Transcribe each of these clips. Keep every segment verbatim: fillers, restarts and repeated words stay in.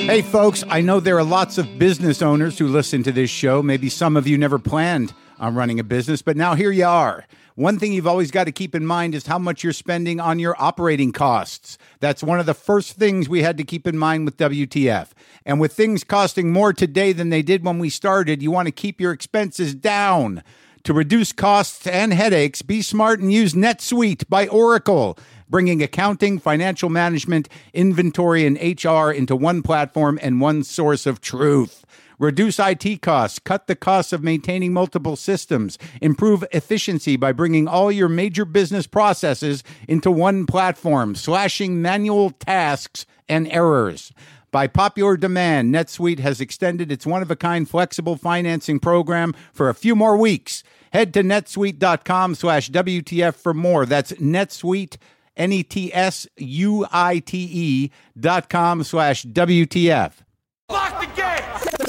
Hey, folks, I know there are lots of business owners who listen to this show. Maybe some of you never planned on running a business, but now here you are. One thing you've always got to keep in mind is how much you're spending on your operating costs. That's one of the first things we had to keep in mind with W T F. And with things costing more today than they did when we started, you want to keep your expenses down. To reduce costs and headaches, be smart and use NetSuite by Oracle, bringing accounting, financial management, inventory, and H R into one platform and one source of truth. Reduce I T costs, cut the costs of maintaining multiple systems, improve efficiency by bringing all your major business processes into one platform, slashing manual tasks and errors. By popular demand, NetSuite has extended its one-of-a-kind flexible financing program for a few more weeks. Head to netsuite.com slash WTF for more. That's NetSuite, N E T S U I T E dot com slash W T F. Lock the gate!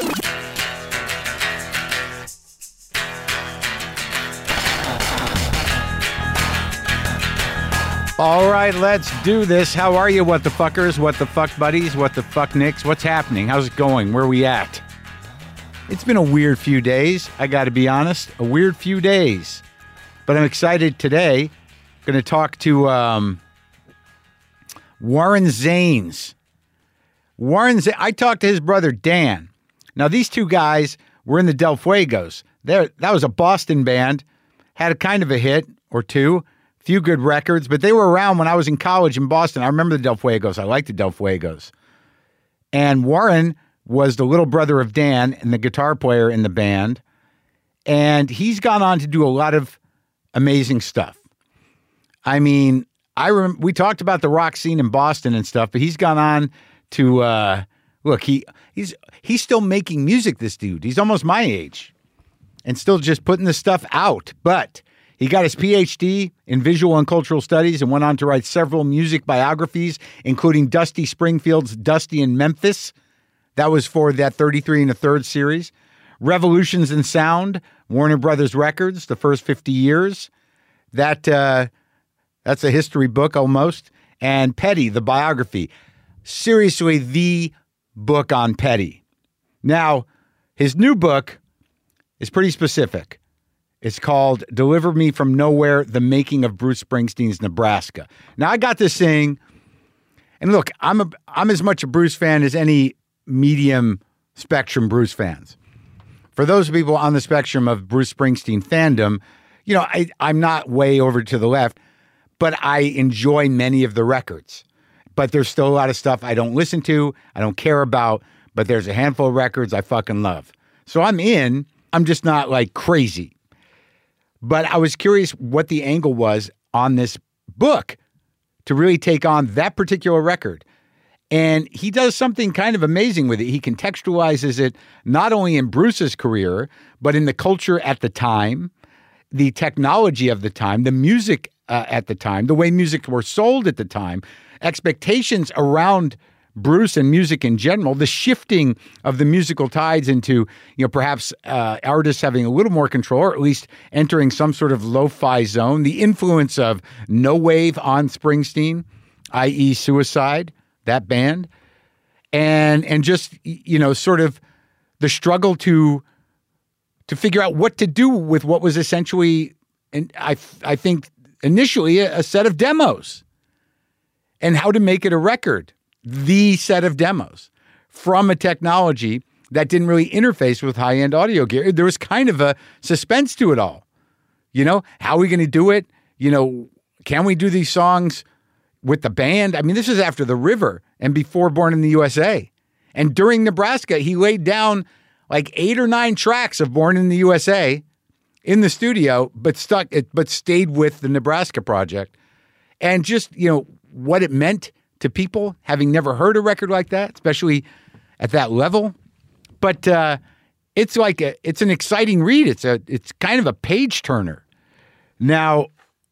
All right, let's do this. How are you, what the fuckers, what the fuck buddies, what the fuck nicks? What's happening? How's it going? Where are we at? It's been a weird few days, I got to be honest. A weird few days. But I'm excited today. Going to talk to um, Warren Zanes. Warren Z- I talked to his brother, Dan. Now, these two guys were in the Del Fuegos. They're, that was a Boston band. Had a kind of a hit or two. Few good records, but they were around when I was in college in Boston. I remember the Del Fuegos. I liked the Del Fuegos. And Warren was the little brother of Dan and the guitar player in the band. And he's gone on to do a lot of amazing stuff. I mean, I rem- we talked about the rock scene in Boston and stuff, but he's gone on to, uh, look, he he's he's still making music, this dude. He's almost my age and still just putting this stuff out. But he got his P H D in visual and cultural studies and went on to write several music biographies, including Dusty Springfield's Dusty in Memphis. That was for that thirty-three and a third series. Revolutions in Sound, Warner Brothers Records, the first fifty years. That uh, that's a history book almost. And Petty, the biography. Seriously, the book on Petty. Now, his new book is pretty specific. It's called Deliver Me From Nowhere, The Making of Bruce Springsteen's Nebraska. Now, I got this thing, and look, I'm a, I'm as much a Bruce fan as any medium spectrum Bruce fans. For those people on the spectrum of Bruce Springsteen fandom, you know, I, I'm not way over to the left, but I enjoy many of the records. But there's still a lot of stuff I don't listen to, I don't care about, but there's a handful of records I fucking love. So I'm in, I'm just not like crazy. But I was curious what the angle was on this book to really take on that particular record. And he does something kind of amazing with it. He contextualizes it not only in Bruce's career, but in the culture at the time, the technology of the time, the music uh, at the time, the way music were sold at the time, expectations around Bruce and music in general, the shifting of the musical tides into, you know, perhaps uh, artists having a little more control, or at least entering some sort of lo-fi zone, the influence of no wave on Springsteen, that is. Suicide, that band, and and just, you know, sort of the struggle to to figure out what to do with what was essentially, and I I think initially a, a set of demos, and how to make it a record. The set of demos from a technology that didn't really interface with high-end audio gear. There was kind of a suspense to it all. You know, how are we going to do it? You know, can we do these songs with the band? I mean, this is after The River and before Born in the U S A. And during Nebraska, he laid down like eight or nine tracks of Born in the U S A in the studio, but stuck, but stayed with the Nebraska project. And just, you know, what it meant to people having never heard a record like that, especially at that level. But uh, it's like a, it's an exciting read. It's a, it's kind of a page turner. Now,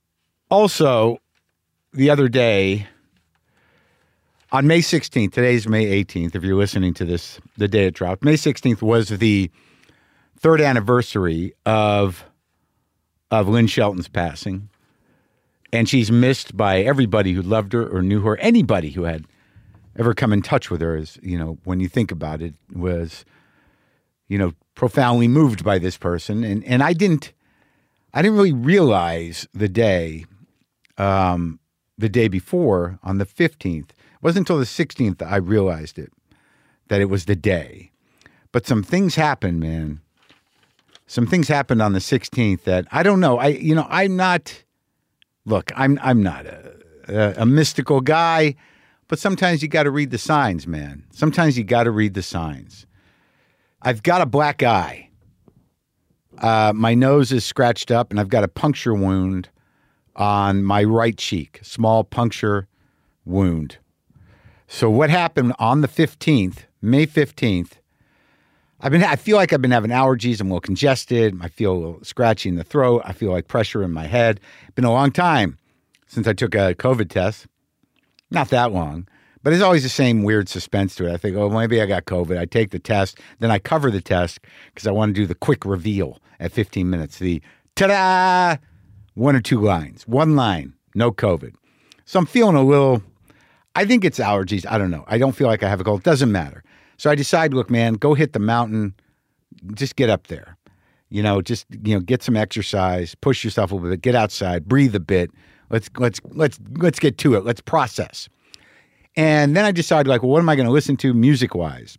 also, the other day, on May sixteenth, today's May eighteenth, if you're listening to this, the day it dropped, May sixteenth was the third anniversary of, of Lynn Shelton's passing. And she's missed by everybody who loved her or knew her, anybody who had ever come in touch with her is, you know, when you think about it, was, you know, profoundly moved by this person. And, and I didn't, I didn't really realize the day, um, the day before on the fifteenth. It wasn't until the sixteenth that I realized it, that it was the day. But some things happened, man. Some things happened on the sixteenth that I don't know. I, you know, I'm not, look, I'm, I'm not a, a, a mystical guy, but sometimes you got to read the signs, man. Sometimes you got to read the signs. I've got a black eye. Uh, my nose is scratched up and I've got a puncture wound on my right cheek, small puncture wound. So what happened on the fifteenth, May fifteenth, I've been, I feel like I've been having allergies. I'm a little congested. I feel a little scratchy in the throat. I feel like pressure in my head. It's been a long time since I took a COVID test. Not that long, but it's always the same weird suspense to it. I think, oh, maybe I got COVID. I take the test, then I cover the test because I want to do the quick reveal at fifteen minutes. The ta-da, one or two lines, one line, no COVID. So I'm feeling a little, I think it's allergies. I don't know. I don't feel like I have a cold. It doesn't matter. So I decide, look, man, go hit the mountain. Just get up there. You know, just, you know, get some exercise, push yourself a little bit, get outside, breathe a bit. Let's, let's, let's, let's get to it. Let's process. And then I decided, like, well, what am I going to listen to music wise?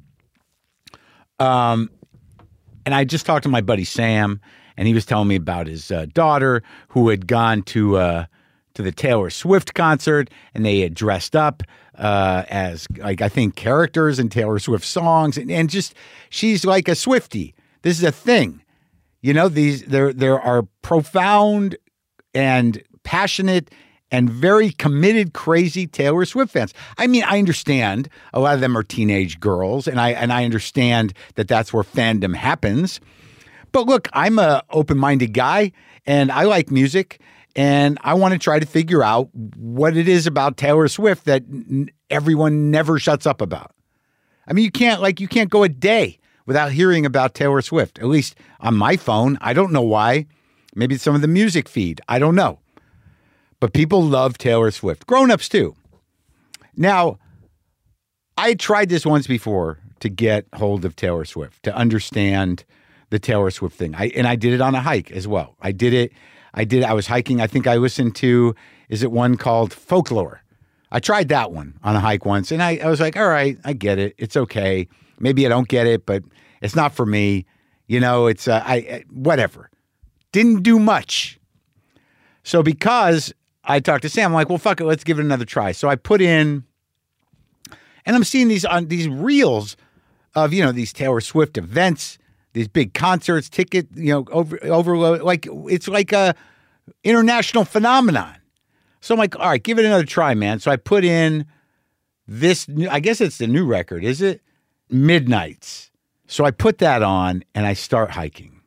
Um, and I just talked to my buddy Sam, and he was telling me about his uh, daughter who had gone to, uh, to the Taylor Swift concert, and they had dressed up uh, as, like, I think characters in Taylor Swift songs, and, and just, she's like a Swiftie. This is a thing. You know, these, there, there are profound and passionate and very committed, crazy Taylor Swift fans. I mean, I understand a lot of them are teenage girls, and I, and I understand that that's where fandom happens. But look, I'm a open-minded guy, and I like music. And I want to try to figure out what it is about Taylor Swift that n- everyone never shuts up about. I mean, you can't like you can't go a day without hearing about Taylor Swift, at least on my phone. I don't know why. Maybe it's some of the music feed. I don't know. But people love Taylor Swift. Grown-ups too. Now, I tried this once before to get hold of Taylor Swift, to understand the Taylor Swift thing. I and I did it on a hike as well. I did it I did. I was hiking. I think I listened to, is it one called Folklore? I tried that one on a hike once, and I, I was like, all right, I get it. It's okay. Maybe I don't get it, but it's not for me. You know, it's, uh, I, I whatever. Didn't do much. So because I talked to Sam, I'm like, well, fuck it. Let's give it another try. So I put in, and I'm seeing these on these reels of, you know, these Taylor Swift events, these big concerts, ticket, you know, over, overload, like it's like a international phenomenon. So I'm like, all right, give it another try, man. So I put in this, I guess it's the new record, is it? Midnights. So I put that on and I start hiking.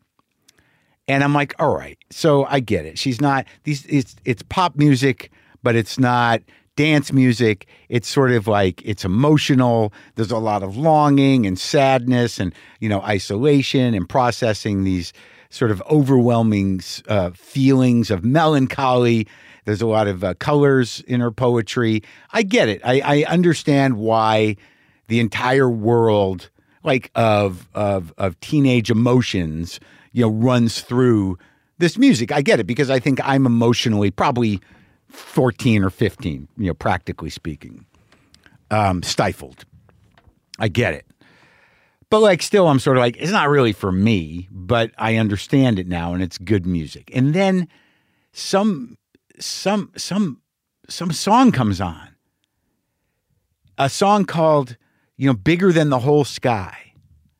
And I'm like, all right, so I get it. She's not, these, it's, it's pop music, but it's not dance music. It's sort of like, it's emotional. There's a lot of longing and sadness and, you know, isolation and processing these sort of overwhelming uh, feelings of melancholy. There's a lot of uh, colors in her poetry. I get it. I, I understand why the entire world, like of, of, of teenage emotions, you know, runs through this music. I get it because I think I'm emotionally probably fourteen or fifteen, you know, practically speaking, um, stifled. I get it. But like, still, I'm sort of like, it's not really for me, but I understand it now and it's good music. And then some, some, some, some song comes on, a song called, you know, Bigger Than the Whole Sky.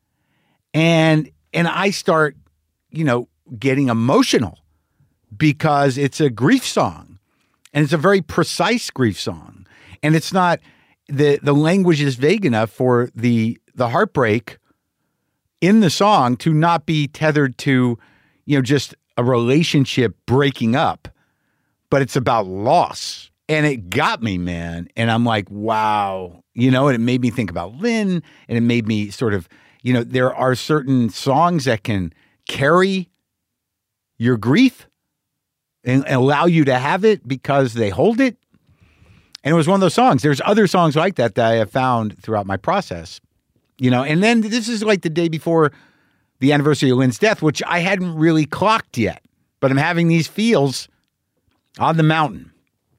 And, and I start, you know, getting emotional because it's a grief song. And it's a very precise grief song. And it's not, the, the language is vague enough for the, the heartbreak in the song to not be tethered to, you know, just a relationship breaking up, but it's about loss. And it got me, man. And I'm like, wow, you know, and it made me think about Lynn, and it made me sort of, you know, there are certain songs that can carry your grief and allow you to have it because they hold it. And it was one of those songs. There's other songs like that that I have found throughout my process, you know. And then this is like the day before the anniversary of Lynn's death, which I hadn't really clocked yet. But I'm having these feels on the mountain.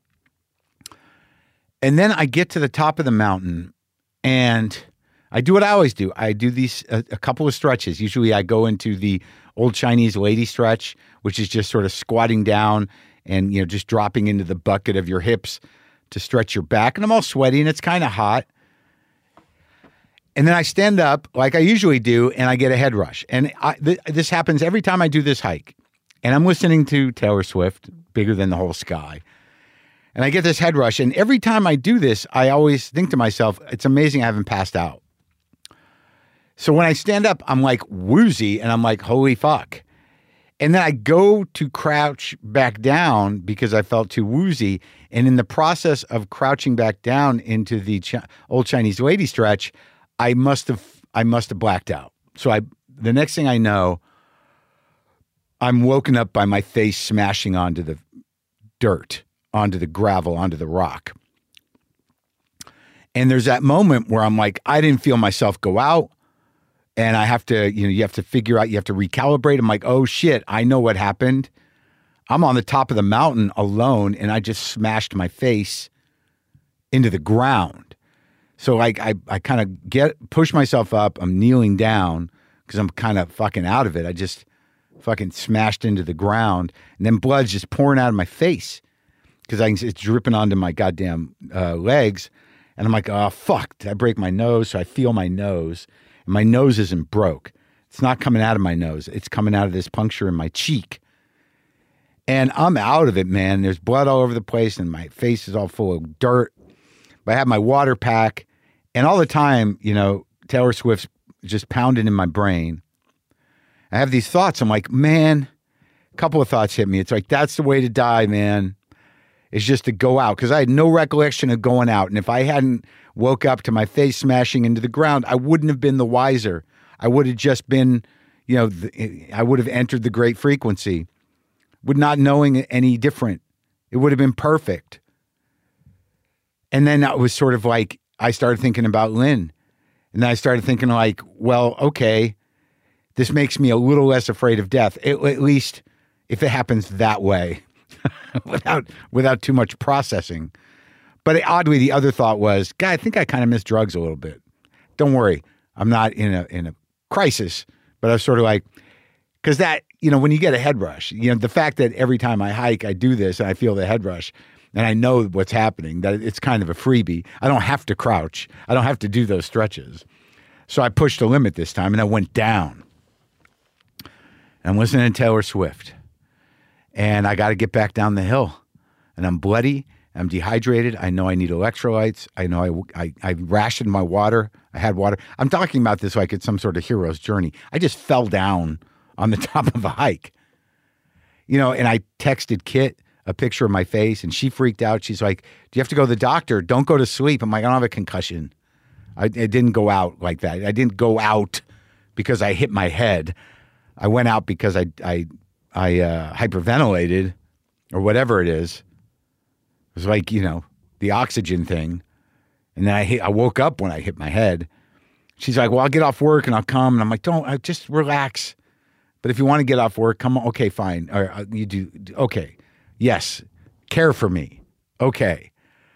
And then I get to the top of the mountain and I do what I always do. I do these, a, a couple of stretches. Usually I go into the old Chinese lady stretch, which is just sort of squatting down and, you know, just dropping into the bucket of your hips to stretch your back. And I'm all sweaty and it's kind of hot. And then I stand up like I usually do and I get a head rush. And I, th- this happens every time I do this hike. And I'm listening to Taylor Swift, Bigger Than the Whole Sky. And I get this head rush. And every time I do this, I always think to myself, it's amazing I haven't passed out. So when I stand up, I'm like woozy and I'm like, holy fuck. And then I go to crouch back down because I felt too woozy. And in the process of crouching back down into the Ch- old Chinese lady stretch, I must have I must have blacked out. So I the next thing I know, I'm woken up by my face smashing onto the dirt, onto the gravel, onto the rock. And there's that moment where I'm like, I didn't feel myself go out. And I have to, you know, you have to figure out, you have to recalibrate. I'm like, oh shit, I know what happened. I'm on the top of the mountain alone and I just smashed my face into the ground. So like I, I kind of get, push myself up. I'm kneeling down because I'm kind of fucking out of it. I just fucking smashed into the ground and then blood's just pouring out of my face because I it's dripping onto my goddamn uh, legs. And I'm like, oh, fuck, did I break my nose? So I feel my nose. And my nose isn't broke. It's not coming out of my nose. It's coming out of this puncture in my cheek. And I'm out of it, man. There's blood all over the place and my face is all full of dirt. But I have my water pack. And all the time, you know, Taylor Swift's just pounding in my brain. I have these thoughts. I'm like, man, a couple of thoughts hit me. It's like, that's the way to die, man. It's just to go out. Because I had no recollection of going out. And if I hadn't woke up to my face smashing into the ground, I wouldn't have been the wiser. I would have just been, you know, the, I would have entered the great frequency with not knowing any different. It would have been perfect. And then I was sort of like, I started thinking about Lynn. And then I started thinking like, well, okay, this makes me a little less afraid of death, at, at least if it happens that way, without without too much processing. But oddly, the other thought was, God, I think I kind of miss drugs a little bit. Don't worry, I'm not in a in a crisis. But I was sort of like, because that, you know, when you get a head rush, you know, the fact that every time I hike, I do this and I feel the head rush and I know what's happening, that it's kind of a freebie. I don't have to crouch. I don't have to do those stretches. So I pushed the limit this time and I went down. I'm listening to Taylor Swift. And I got to get back down the hill. And I'm bloody. I'm dehydrated. I know I need electrolytes. I know I, I, I rationed my water. I had water. I'm talking about this like it's some sort of hero's journey. I just fell down on the top of a hike. You know, and I texted Kit a picture of my face and she freaked out. She's like, do you have to go to the doctor? Don't go to sleep. I'm like, I don't have a concussion. I, I didn't go out like that. I didn't go out because I hit my head. I went out because I I I uh, hyperventilated or whatever it is. It was like, you know, the oxygen thing. And then I hit, I woke up when I hit my head. She's like, well, I'll get off work and I'll come. And I'm like, don't, I just relax. But if you want to get off work, come on. Okay, fine. Or uh, you do. Okay. Yes. Care for me. Okay.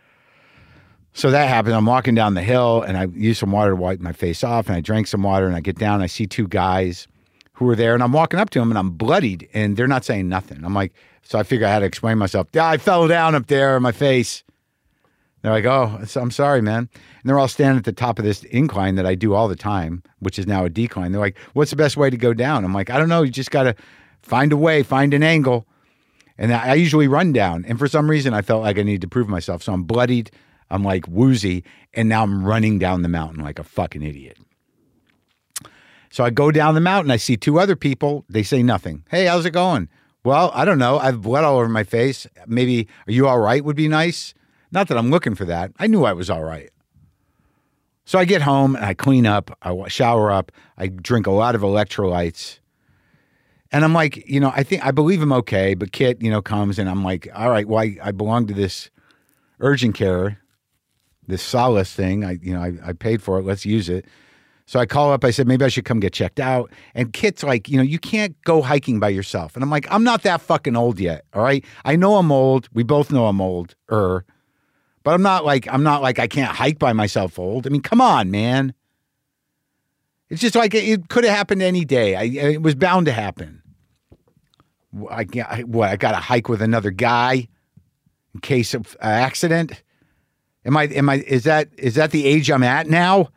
So that happened. I'm walking down the hill and I used some water to wipe my face off and I drank some water and I get down and I see two guys who were there and I'm walking up to them and I'm bloodied and they're not saying nothing. I'm like, so I figure I had to explain myself. Yeah, I fell down up there on my face. They're like, oh, I'm sorry, man. And they're all standing at the top of this incline that I do all the time, which is now a decline. They're like, what's the best way to go down? I'm like, I don't know. You just got to find a way, find an angle. And I usually run down. And for some reason, I felt like I needed to prove myself. So I'm bloodied. I'm like woozy. And now I'm running down the mountain like a fucking idiot. So I go down the mountain. I see two other people. They say nothing. Hey, how's it going? Well, I don't know. I have blood all over my face. Maybe, are you all right would be nice. Not that I'm looking for that. I knew I was all right. So I get home and I clean up. I shower up. I drink a lot of electrolytes. And I'm like, you know, I think, I believe I'm okay. But Kit, you know, comes and I'm like, all right, well, I, I belong to this urgent care, this Solace thing. I, you know, I, I paid for it. Let's use it. So I call up. I said, maybe I should come get checked out. And Kit's like, you know, you can't go hiking by yourself. And I'm like, I'm not that fucking old yet. All right. I know I'm old. We both know I'm old. Er, but I'm not like, I'm not like I can't hike by myself old. I mean, come on, man. It's just like it could have happened any day. I, it was bound to happen. I, I, what, I got to hike with another guy in case of uh, accident? Am I, am I, is that, is that the age I'm at now?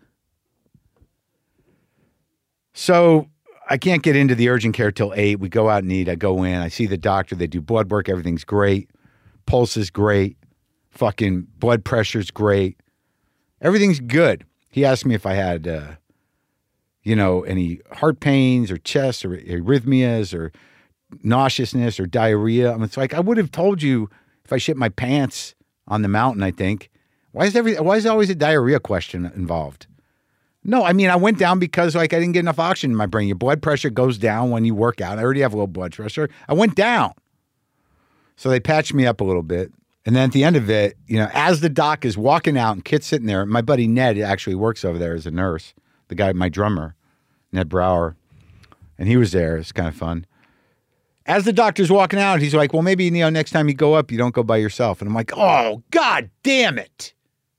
So I can't get into the urgent care till eight. We go out and eat. I go in. I see the doctor. They do blood work. Everything's great. Pulse is great. Fucking blood pressure's great. Everything's good. He asked me if I had, uh, you know, any heart pains or chest or arrhythmias or nauseousness or diarrhea. I mean, it's like, I would have told you if I shit my pants on the mountain, I think. Why is every, why is there always a diarrhea question involved? No, I mean, I went down because, like, I didn't get enough oxygen in my brain. Your blood pressure goes down when you work out. I already have low blood pressure. I went down. So they patched me up a little bit. And then at the end of it, you know, as the doc is walking out and Kit's sitting there, my buddy Ned actually works over there as a nurse, the guy, my drummer, Ned Brower. And he was there. It's kind of fun. As the doctor's walking out, he's like, well, maybe, you know, next time you go up, you don't go by yourself. And I'm like, oh, God damn it.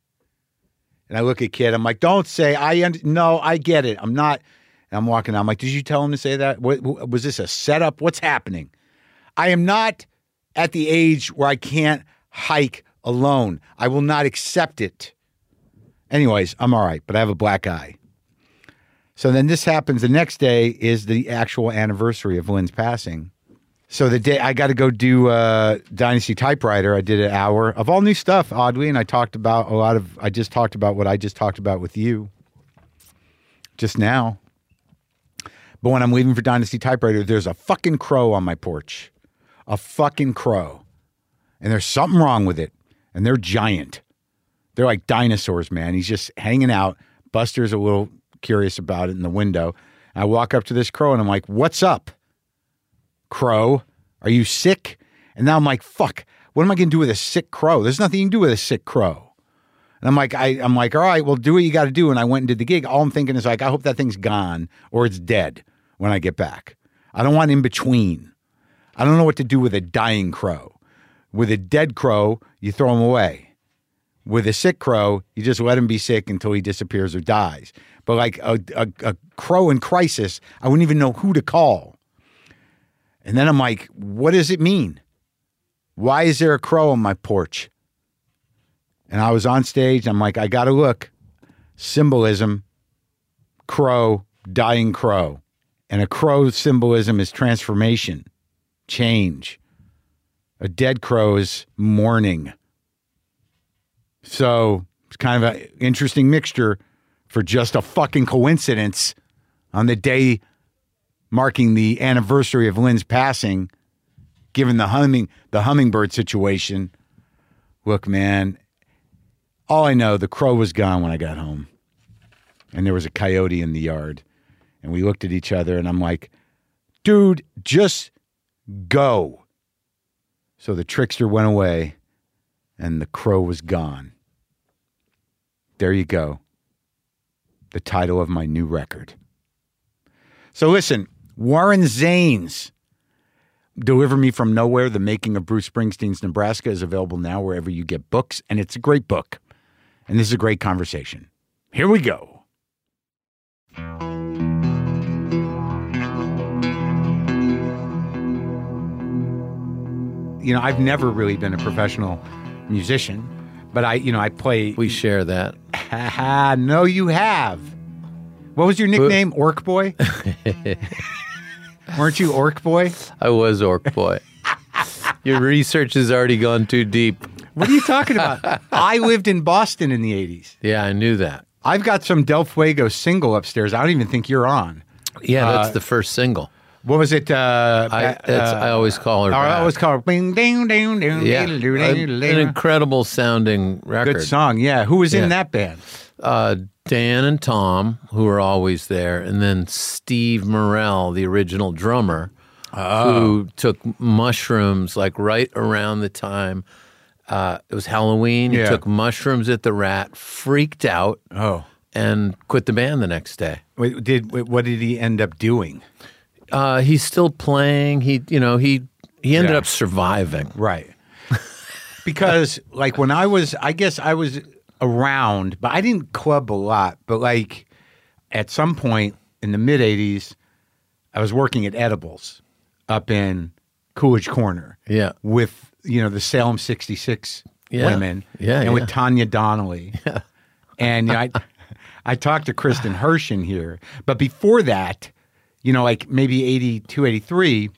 And I look at Kit. I'm like, don't say, I un- no, I get it. I'm not. And I'm walking out. I'm like, did you tell him to say that? What, was this a setup? What's happening? I am not at the age where I can't hike alone. I will not accept it. Anyways, I'm all right, but I have a black eye. So then this happens. The next day is the actual anniversary of Lynn's passing. So the day I got to go do uh, Dynasty Typewriter, I did an hour of all new stuff, oddly, and I talked about a lot of, I just talked about what I just talked about with you just now. But when I'm leaving for Dynasty Typewriter, there's a fucking crow on my porch. A fucking crow. And there's something wrong with it. And they're giant. They're like dinosaurs, man. He's just hanging out. Buster's a little curious about it in the window. I walk up to this crow and I'm like, what's up? Crow, are you sick? And now I'm like, fuck, what am I going to do with a sick crow? There's nothing you can do with a sick crow. And I'm like, I, I'm like, all right, well, do what you got to do. And I went and did the gig. All I'm thinking is like, I hope that thing's gone or it's dead when I get back. I don't want in between. I don't know what to do with a dying crow. With a dead crow, you throw him away. With a sick crow, you just let him be sick until he disappears or dies. But like a, a, a crow in crisis, I wouldn't even know who to call. And then I'm like, what does it mean? Why is there a crow on my porch? And I was on stage. I'm like, I got to look. Symbolism, crow, dying crow. And a crow's symbolism is transformation, change. A dead crow is mourning. So it's kind of an interesting mixture for just a fucking coincidence on the day marking the anniversary of Lynn's passing, given the humming, the hummingbird situation. Look, man, all I know, the crow was gone when I got home. And there was a coyote in the yard. And we looked at each other and I'm like, dude, just go. So the trickster went away and the crow was gone. There you go. The title of my new record. So listen, Warren Zanes, Deliver Me From Nowhere, The Making of Bruce Springsteen's Nebraska is available now wherever you get books, and it's a great book. And this is a great conversation. Here we go. You know, I've never really been a professional musician, but I, you know, I play. We share that. No, you have. What was your nickname? Orc Boy? Weren't you Orc Boy? I was Orc Boy. Your research has already gone too deep. What are you talking about? I lived in Boston in the eighties. Yeah, I knew that. I've got some Del Fuego single upstairs. I don't even think you're on. Yeah, that's uh, the first single. What was it? Uh, I, that's, uh, I always call her. I back. always call her. Bing, ding, ding, ding, Yeah, ding, a- ding, an ding. incredible sounding record. Good song. Yeah. Who was Yeah. in that band? Uh, Dan and Tom, who are always there, and then Steve Morell, the original drummer, Oh. who took mushrooms like right around the time Uh, it was Halloween. Yeah. He took mushrooms at the Rat, freaked out, Oh. and quit the band the next day. Wait, did wait, what did he end up doing? Uh, he's still playing. He, you know, he he ended Yeah. up surviving. Right. Because like when I was, I guess I was around, but I didn't club a lot. But like at some point in the mid eighties, I was working at Edibles up in Coolidge Corner. Yeah. With, you know, the Salem sixty-six Yeah. women. Yeah, And yeah. with Tanya Donnelly. Yeah. And you know, I, I talked to Kristen Hershen here. But before that, you know, like maybe eighty-two, eighty-three,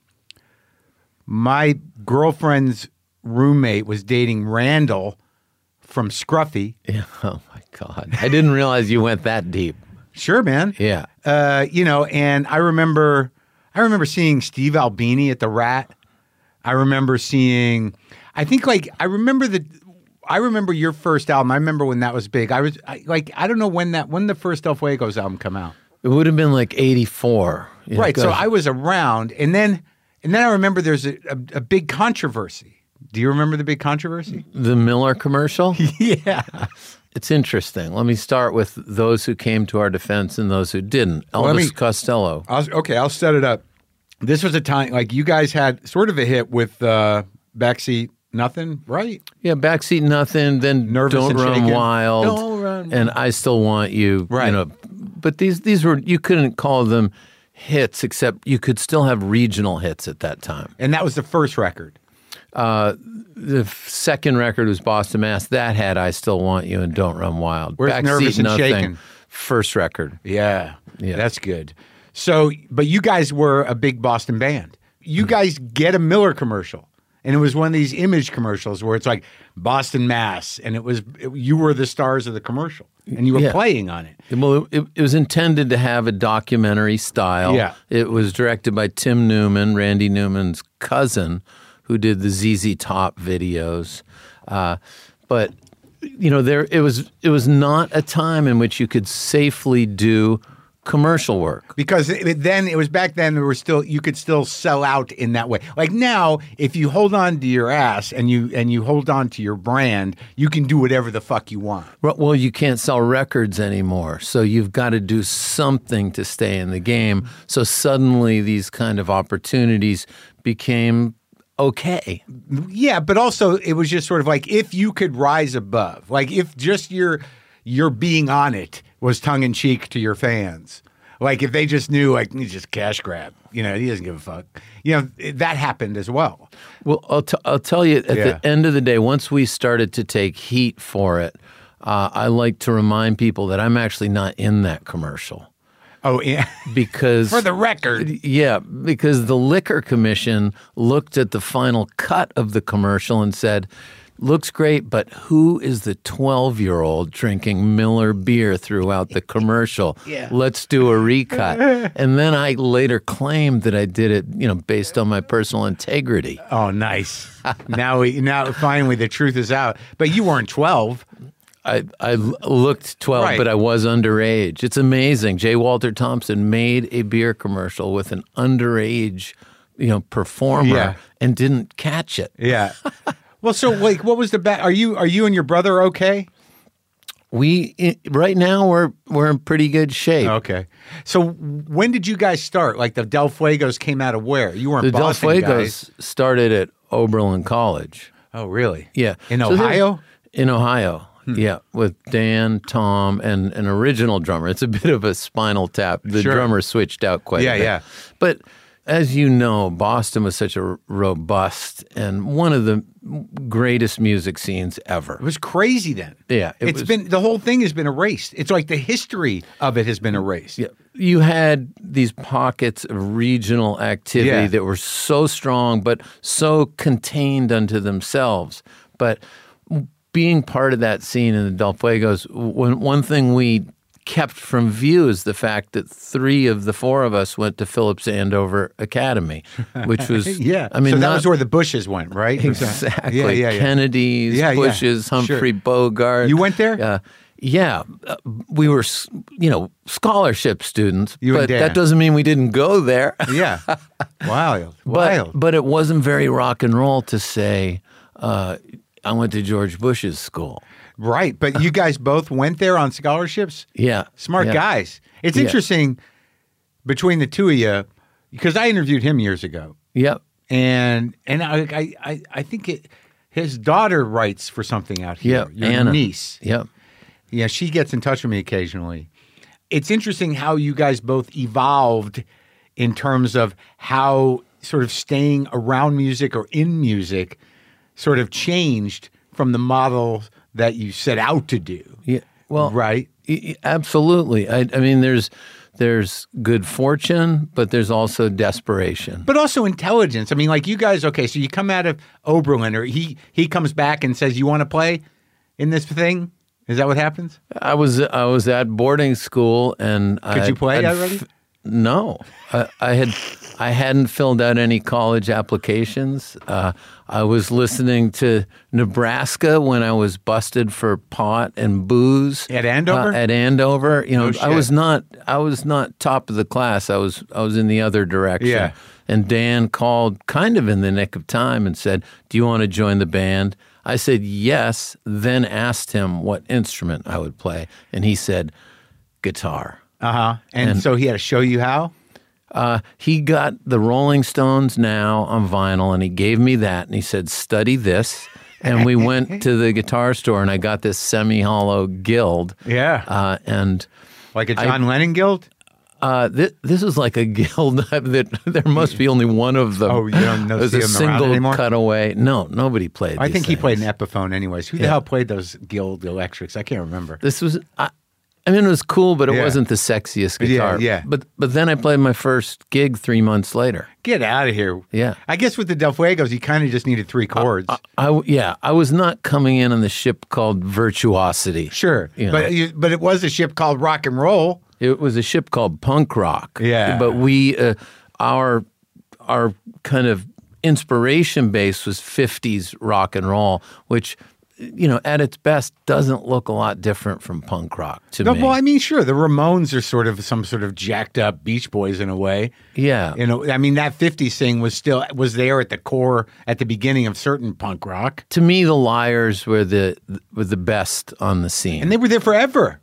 my girlfriend's roommate was dating Randall from Scruffy. Yeah. Oh my God. I didn't realize you went that deep. Sure, man. Yeah. Uh, you know, and I remember I remember seeing Steve Albini at the Rat. I remember seeing I think like I remember the I remember your first album. I remember when that was big. I was I, like I don't know when that when the first El Fuegos album come out. It would have been like eighty-four. You know, Right. So goes- I was around, and then and then I remember there's a, a, a big controversy. Do you remember the big controversy? the Miller commercial. Yeah. It's interesting. Let me start with those who came to our defense and those who didn't. Elvis Let me- Costello. I'll, okay, I'll set it up. This was a time like you guys had sort of a hit with uh, Backseat Nothing, right? Yeah, Backseat Nothing, then Nervous Don't and Run Shaken. Wild. Don't Run And I Still Want You. Right. You know, but these these were, you couldn't call them hits, except you could still have regional hits at that time. And that was the first record. Uh, the f- second record was Boston Mass. That had I Still Want You and Don't Run Wild. Where's Backseat Nervous and Nothing, Shaken? first record. Yeah, Yeah. that's good. So, but you guys were a big Boston band. You guys get a Miller commercial, and it was one of these image commercials where it's like Boston Mass, and it was it, you were the stars of the commercial, and you were Yeah. playing on it. Well, it, it was intended to have a documentary style. Yeah. It was directed by Tim Newman, Randy Newman's cousin, who did the Z Z Top videos. Uh, but you know, there it was. It was not a time in which you could safely do commercial work. Because it, it- then it was back then there were still you could still sell out in that way. Like now, if you hold on to your ass and you and you hold on to your brand, you can do whatever the fuck you want. Well, you can't sell records anymore, so you've got to do something to stay in the game. So suddenly, these kind of opportunities became okay. Yeah, but also it was just sort of like if you could rise above, like if just your your being on it was tongue in cheek to your fans. Like if they just knew, like he's just cash grab, you know, he doesn't give a fuck. You know, it- that happened as well. Well, I'll, t- I'll tell you, at Yeah. the end of the day, once we started to take heat for it, uh, I like to remind people that I'm actually not in that commercial. Oh, yeah. Because For the record. yeah, because the Liquor Commission looked at the final cut of the commercial and said, looks great, but who is the twelve-year-old drinking Miller beer throughout the commercial? Yeah. Let's do a recut. And then I later claimed that I did it, you know, based on my personal integrity. Oh, nice. now we now finally the truth is out. But you weren't twelve. I, I l- looked twelve, Right. but I was underage. It's amazing. J. Walter Thompson made a beer commercial with an underage, you know, performer Yeah. and didn't catch it. Yeah. Well, so like, what was the back? Are you are you and your brother okay? We i- right now we're we're in pretty good shape. Okay. So when did you guys start? Like the Del Fuegos came out of where? You weren't The Del Boston Fuegos guys. started at Oberlin College. Oh, really? Yeah, In So they're- Ohio? In Ohio. Yeah, with Dan, Tom, and an original drummer. It's a bit of a Spinal Tap. The Sure. drummer switched out quite Yeah, a bit. yeah. But as you know, Boston was such a robust and one of the greatest music scenes ever. It was crazy then. Yeah, it It's was- been the whole thing has been erased. It's like the history of it has been erased. Yeah. You had these pockets of regional activity Yeah. that were so strong, but so contained unto themselves. But being part of that scene in the Del Fuegos, one, one thing we kept from view is the fact that three of the four of us went to Phillips Andover Academy, which was, Yeah. I mean, so that not- was where the Bushes went, right? exactly. Yeah, yeah, yeah. Kennedy's, Yeah, yeah. Bushes, Humphrey Sure. Bogart. You went there? Uh, yeah. Uh, we were, s- you know, scholarship students, You and but Dan. that doesn't mean we didn't go there. Yeah. Wild. But, Wild. but it wasn't very rock and roll to say, uh, I went to George Bush's school. Right, but you guys both went there on scholarships? Yeah. Smart yeah. guys. It's Yeah. interesting between the two of you, because I interviewed him years ago. Yep. And and I I, I, I think it, his daughter writes for something out here. Yep. Your Anna. niece. Yep. Yeah, she gets in touch with me occasionally. It's interesting how you guys both evolved in terms of how sort of staying around music or in music sort of changed from the model that you set out to do. Yeah. Well, Right? y- y- absolutely. I, I mean, there's there's good fortune, but there's also desperation. But also intelligence. I mean, like you guys, okay, so you come out of Oberlin, or he he comes back and says, you want to play in this thing? Is that what happens? I was I was at boarding school, and Could I, you play I'd already? f- no, I, I had I hadn't filled out any college applications. Uh, I was listening to Nebraska when I was busted for pot and booze At Andover? Uh, at Andover, you know, No I shit. was not I was not top of the class. I was I was in the other direction. Yeah. And Dan called kind of in the nick of time and said, "Do you want to join the band?" I said yes, then asked him what instrument I would play, and he said guitar. Uh-huh. And, And- so he had to show you how? Uh, he got the Rolling Stones Now on vinyl, and he gave me that, and he said, "Study this." And we went to the guitar store, and I got this semi-hollow Guild. Yeah. Uh, and Like a John Lennon guild? uh, th- this is like a guild that there must be only one of them. Oh, you don't know- There's see a them around single anymore? cutaway. No, nobody played. I these think he things. played an Epiphone anyways. Who the Yeah. hell played those guild electrics? I can't remember. This was, I, I mean, it was cool, but it Yeah. wasn't the sexiest Yeah, guitar. yeah. But but then I played my first gig three months later. Get out of here. Yeah. I guess with the Del Fuegos, you kind of just needed three chords. I w- yeah, I was not coming in on the ship called Virtuosity. sure. you know. But you, but it was a ship called Rock and Roll. It was a ship called Punk Rock. Yeah. But we, uh, our, our kind of inspiration base was fifties rock and roll, which, you know, at its best doesn't look a lot different from punk rock to No, me. well, I mean, sure, the Ramones are sort of some sort of jacked up Beach Boys in a way. yeah. You know, I mean, that fifties thing was still was there at the core at the beginning of certain punk rock, To me, the Liars were the were the best on the scene. and they were there forever.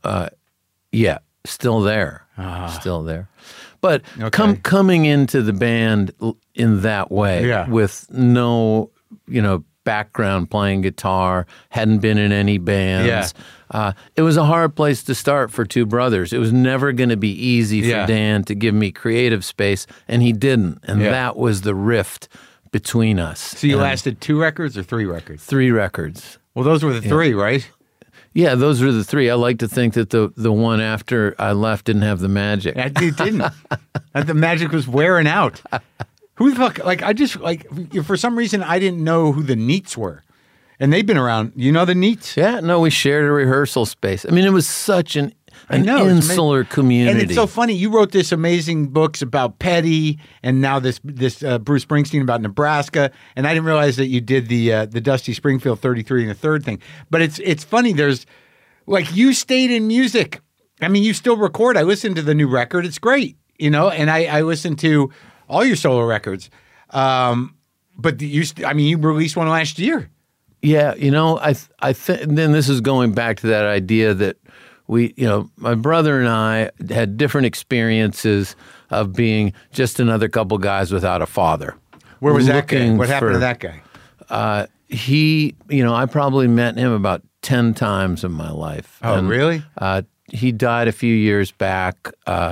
Yeah, still there, still there. But Ah. Okay. come coming into the band l- in that way, Yeah. with no, you know, background playing guitar, hadn't been in any bands. Yeah. Uh, it was a hard place to start for two brothers. It was never going to be easy for Yeah. Dan to give me creative space, and he didn't. And Yeah. that was the rift between us. So you And lasted two records or three records? three records. Well, those were the three, right? Yeah, those were the three. I like to think that the the one after I left didn't have the magic. It didn't. And the magic was wearing out. Who the fuck? Like, I just, like, for some reason, I didn't know who the Neats were. And they've been around. You know the Neats? Yeah, no, we shared a rehearsal space. I mean, it was such an, an know, it's insular community. And it's so funny. You wrote this amazing books about Petty, and now this this uh, Bruce Springsteen about Nebraska. And I didn't realize that you did the uh, the Dusty Springfield thirty-three and a third thing. But it's it's funny. There's like you stayed in music. I mean, you still record. I listened to the new record. It's great, you know. And I I listened to all your solo records. Um, but you, st- I mean, you released one last year. Yeah, you know, I th- I think then this is going back to that idea that we, you know, my brother and I had different experiences of being just another couple guys without a father. Where was that guy? Looking What happened for- to that guy? Uh, he, you know, I probably met him about ten times in my life. Oh, really? Uh, he died a few years back. Uh,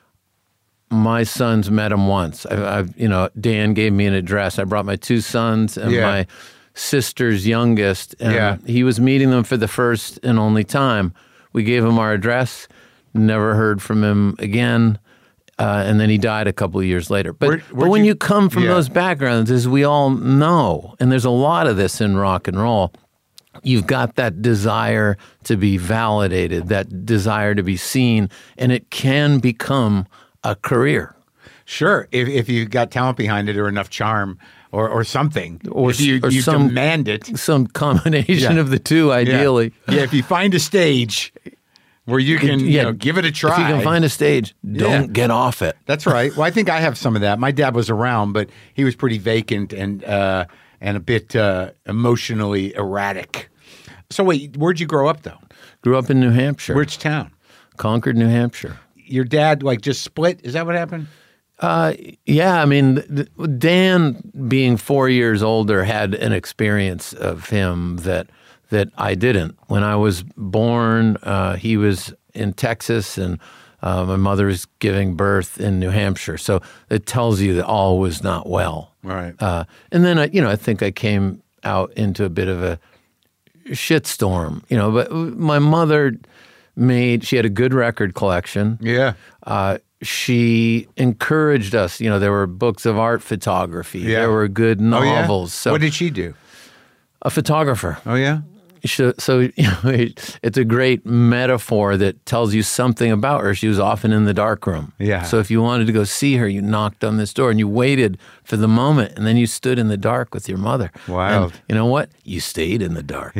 my sons met him once. I, I, you know, Dan gave me an address. I brought my two sons and Yeah. my sister's youngest, and Yeah. he was meeting them for the first and only time. We gave him our address. Never heard from him again. Uh, and then he died a couple of years later. But, Where- but where'd when you- you, come from Yeah. those backgrounds, as we all know, and there's a lot of this in rock and roll, you've got that desire to be validated, that desire to be seen, and it can become a career. Sure, if if you got talent behind it or enough charm or or something, Or if you, s- or you some- demand it. Some combination Yeah. of the two, Yeah. ideally. yeah. If you find a stage where you can, you Yeah. know, give it a try. If you can find a stage, don't Yeah. get off it. That's right. Well, I think I have some of that. My dad was around, but he was pretty vacant, and uh, and a bit uh, emotionally erratic. So wait, where'd you grow up though? Grew up in New Hampshire. Which town? Concord, New Hampshire. Your dad like just split? Is that what happened? Uh, yeah, I mean, th- Dan, being four years older, had an experience of him that that I didn't. When I was born, uh, he was in Texas, and uh, my mother was giving birth in New Hampshire. So it tells you that all was not well. Right. Uh, and then, I, you know, I think I came out into a bit of a shitstorm, you know, but my mother made, she had a good record collection. Yeah. Uh, she encouraged us. You know, there were books of art photography. Yeah. There were good Oh, yeah? novels. So What did she do? a photographer. Oh, yeah? So, so you know, it, it's a great metaphor that tells you something about her. She was often in the dark room. Yeah. So if you wanted to go see her, you knocked on this door and you waited for the moment, and then you stood in the dark with your mother. Wild. And you know what? You stayed in the dark.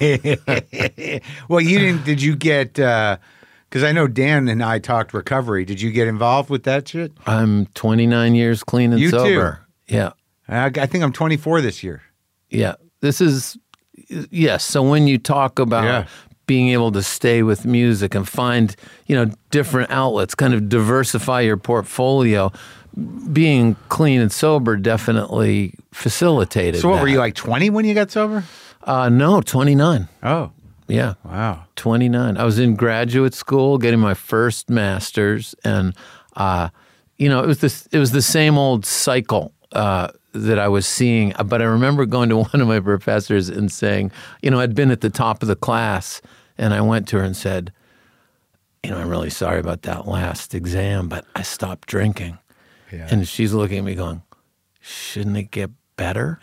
Well, you didn't, did you get, because I know Dan and I talked recovery. Did you get involved with that shit? I'm twenty-nine years clean and You too. sober. Yeah. I, I think I'm twenty-four this year. Yeah. This is, yes. So when you talk about Yeah. being able to stay with music and find, you know, different outlets, kind of diversify your portfolio, being clean and sober definitely facilitated So what, that. were you like twenty when you got sober? Uh, no, twenty-nine. Oh, Yeah. wow. twenty-nine. I was in graduate school getting my first master's, and uh, you know, it was this it was the same old cycle uh, that I was seeing. But I remember going to one of my professors and saying, you know, I'd been at the top of the class, and I went to her and said, you know, I'm really sorry about that last exam, but I stopped drinking. Yeah. And she's looking at me going, shouldn't it get better?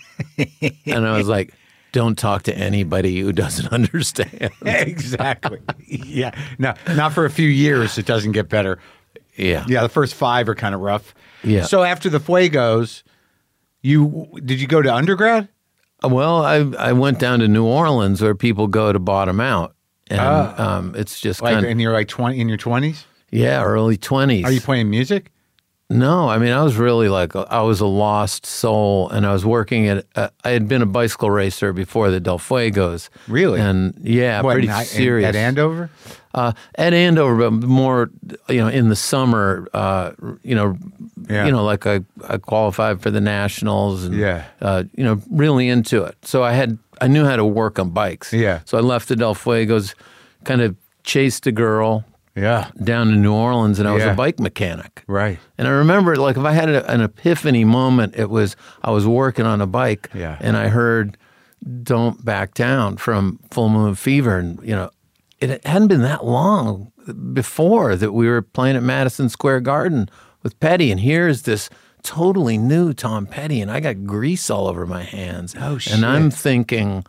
And I was like, don't talk to anybody who doesn't understand. Exactly. Yeah. No, not for a few years. It doesn't get better. Yeah. Yeah, the first five are kind of rough. Yeah. So after the Fuegos, you did you go to undergrad? Well, I I went down to New Orleans where people go to bottom out, and um, it's just Like, kind of and you're like twenty in your twenties. yeah, early twenties. Are you playing music? No, I mean I was really like I was a lost soul, and I was working at. Uh, I had been a bicycle racer before the Del Fuegos. Really? And yeah, What, pretty in- in- serious at Andover. Uh, at Andover, but more, you know, in the summer, uh, you know, Yeah. you know, like I, I qualified for the nationals, and Yeah. uh, you know, really into it. So I had, I knew how to work on bikes. Yeah. So I left the Del Fuegos, kind of chased a girl Yeah. down to New Orleans, and I was Yeah. a bike mechanic. Right. And I remember, like, if I had a, an epiphany moment, it was I was working on a bike, Yeah. and I heard "Don't Back Down" from Full Moon Fever, and you know, it hadn't been that long before that we were playing at Madison Square Garden with Petty, and here's this totally new Tom Petty, and I got grease all over my hands. Oh, shit. And I'm thinking,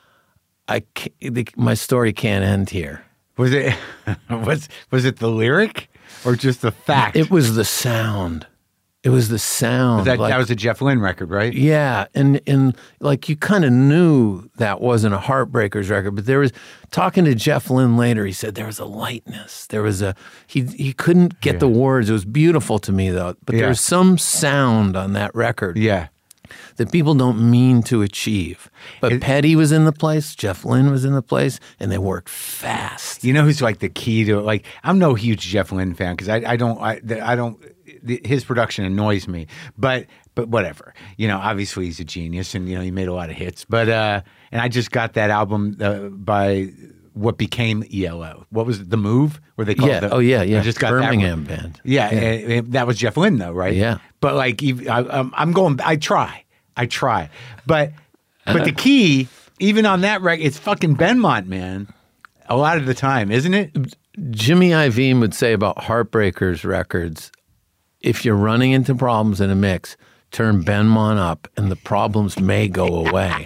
I ca- the, my story can't end here. Was it was was it the lyric or just the fact? It was the sound. It was the sound. that like- that was a Jeff Lynne record, right? Yeah, and and like you kind of knew that wasn't a Heartbreakers record, but there was talking to Jeff Lynne later. He said there was a lightness. There was a he he couldn't get Yeah. the words. It was beautiful to me though. But Yeah. there was some sound on that record Yeah. that people don't mean to achieve. But It- Petty was in the place. Jeff Lynne was in the place, and they worked fast. You know who's like the key to like? I'm no huge Jeff Lynne fan because I, I don't I, I don't his production annoys me. But but whatever. You know, obviously he's a genius, and you know he made a lot of hits. But uh, and I just got that album uh, by what became E L O. What was it, The Move? Where they called Yeah. the, Oh yeah. Yeah. I just got Birmingham that one. band. Yeah, and- and that was Jeff Lynne though, right? Yeah. But like, ev- I, I'm, I'm going. I try. I try. But but the key, even on that record, it's fucking Benmont, man. A lot of the time, isn't it? Jimmy Iovine would say about Heartbreakers records, if you're running into problems in a mix, turn Benmont up and the problems may go away.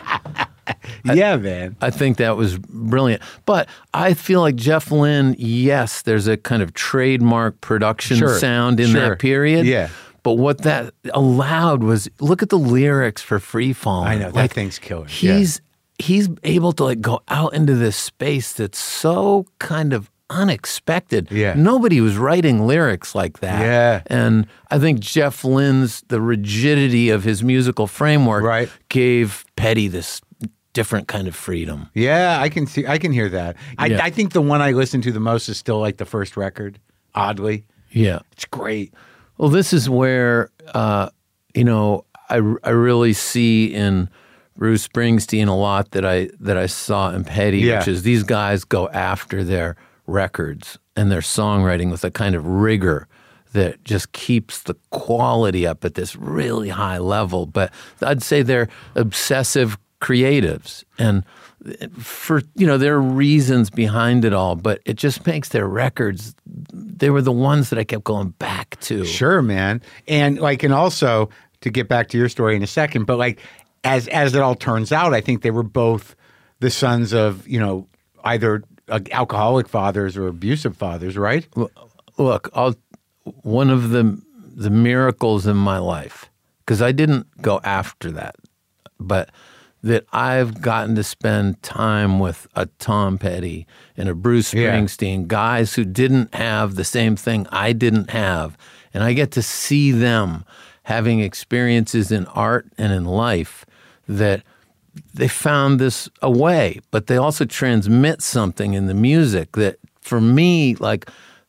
Yeah, man. I think that was brilliant. But I feel like Jeff Lynne, yes, there's a kind of trademark production Sure, sound in sure. that period. Yeah. But what that allowed was, look at the lyrics for Free Fallin'. I know that Like, thing's killer. He's he's able to like go out into this space that's so kind of unexpected. Yeah. Nobody was writing lyrics like that. Yeah. And I think Jeff Lynne's, the rigidity of his musical framework Right. gave Petty this different kind of freedom. Yeah, I can see. I can hear that. I, Yeah. I think the one I listen to the most is still like the first record. Oddly, Yeah. it's great. Well, this is where, uh, you know, I, I really see in Bruce Springsteen a lot that I that I saw in Petty, Yeah. which is these guys go after their records and their songwriting with a kind of rigor that just keeps the quality up at this really high level. But I'd say they're obsessive creatives, and for, you know, there are reasons behind it all, but it just makes their records, they were the ones that I kept going back to. Sure, man. And like, and also to get back to your story in a second, but like, as as it all turns out, I think they were both the sons of, you know, either uh, alcoholic fathers or abusive fathers, right? Look, I'll, one of the the miracles in my life, because I didn't go after that, but that I've gotten to spend time with a Tom Petty and a Bruce Yeah. Springsteen, guys who didn't have the same thing I didn't have, and I get to see them having experiences in art and in life that they found this a way, but they also transmit something in the music that, for me, like,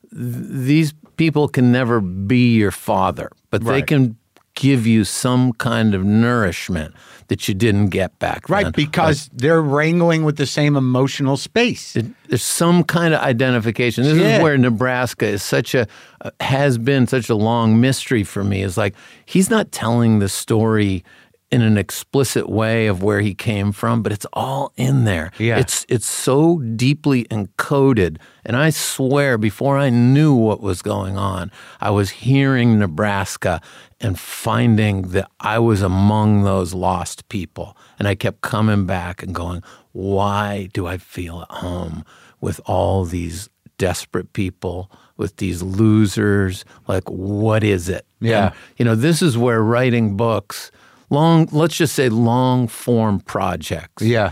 th- these people can never be your father, but they Right. can give you some kind of nourishment that you didn't get back then. Right, because they're wrangling with the same emotional space. It- there's some kind of identification. This Yeah. is where Nebraska is such a, uh, has been such a long mystery for me. Is like, he's not telling the story in an explicit way of where he came from, but it's all in there. Yeah. It's it's so deeply encoded. And I swear, before I knew what was going on, I was hearing Nebraska and finding that I was among those lost people. And I kept coming back and going, why do I feel at home with all these desperate people, with these losers? Like, what is it? Yeah. And, you know, this is where writing books, long, let's just say long form projects, Yeah.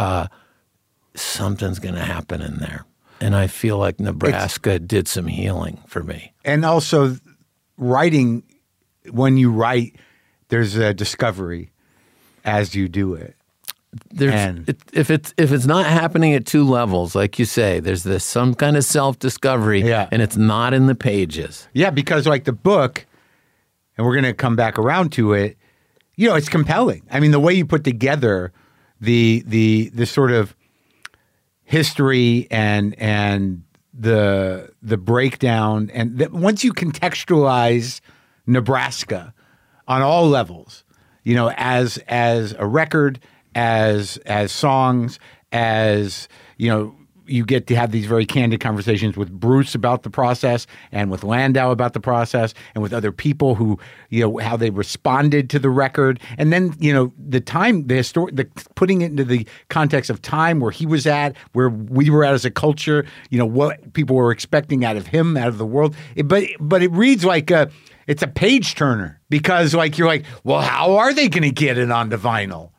something's going to happen in there. And I feel like Nebraska did some healing for me. And also, writing, when you write, there's a discovery as you do it. There's, And- it, if it's if it's not happening at two levels, like you say, there's this some kind of self discovery, Yeah. and it's not in the pages. Yeah, because like the book, and we're going to come back around to it, you know, it's compelling. I mean, the way you put together the the the sort of history and and the the breakdown, and the, once you contextualize Nebraska on all levels, you know, as as a record, as as songs, as, you know, you get to have these very candid conversations with Bruce about the process, and with Landau about the process, and with other people who, you know, how they responded to the record. And then, you know, the time, the histor- the putting it into the context of time where he was at, where we were at as a culture, you know, what people were expecting out of him, out of the world. It, but, but it reads like a, it's a page turner, because like, you're like, well, how are they going to get it onto vinyl?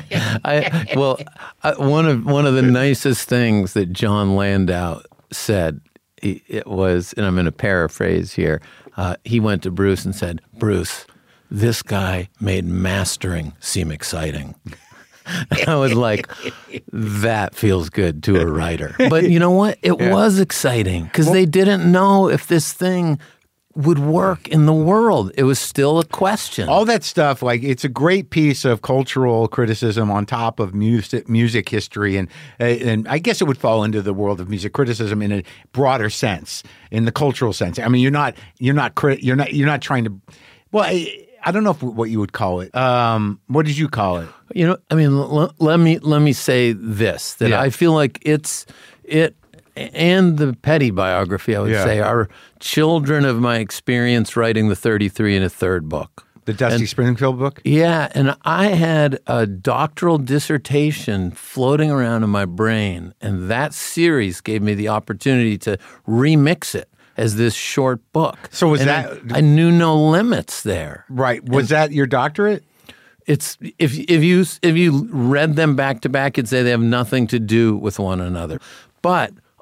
I, well, I, one of one of the nicest things that John Landau said, he, it was, and I'm going to paraphrase here. Uh, he went to Bruce and said, "Bruce, this guy made mastering seem exciting." And I was like, that feels good to a writer. But you know what? It Yeah. was exciting because they didn't know if this thing would work in the world. It was still a question. All that stuff, like, it's a great piece of cultural criticism on top of music music history, and uh, and I guess it would fall into the world of music criticism in a broader sense, in the cultural sense. I mean, you're not you're not crit- you're not you're not trying to. Well, I, I don't know if, what you would call it. Um, what did you call it? You know, I mean, l- let me let me say this: that Yeah. I feel like it's it and the Petty biography, I would Yeah. say, are children of my experience writing the thirty-three and a third book. The Dusty Springfield book? Yeah, and I had a doctoral dissertation floating around in my brain, and that series gave me the opportunity to remix it as this short book. So was And that- I, I knew no limits there. Right. Was that your doctorate? It's if if you if you read them back to back, you'd say they have nothing to do with one another. But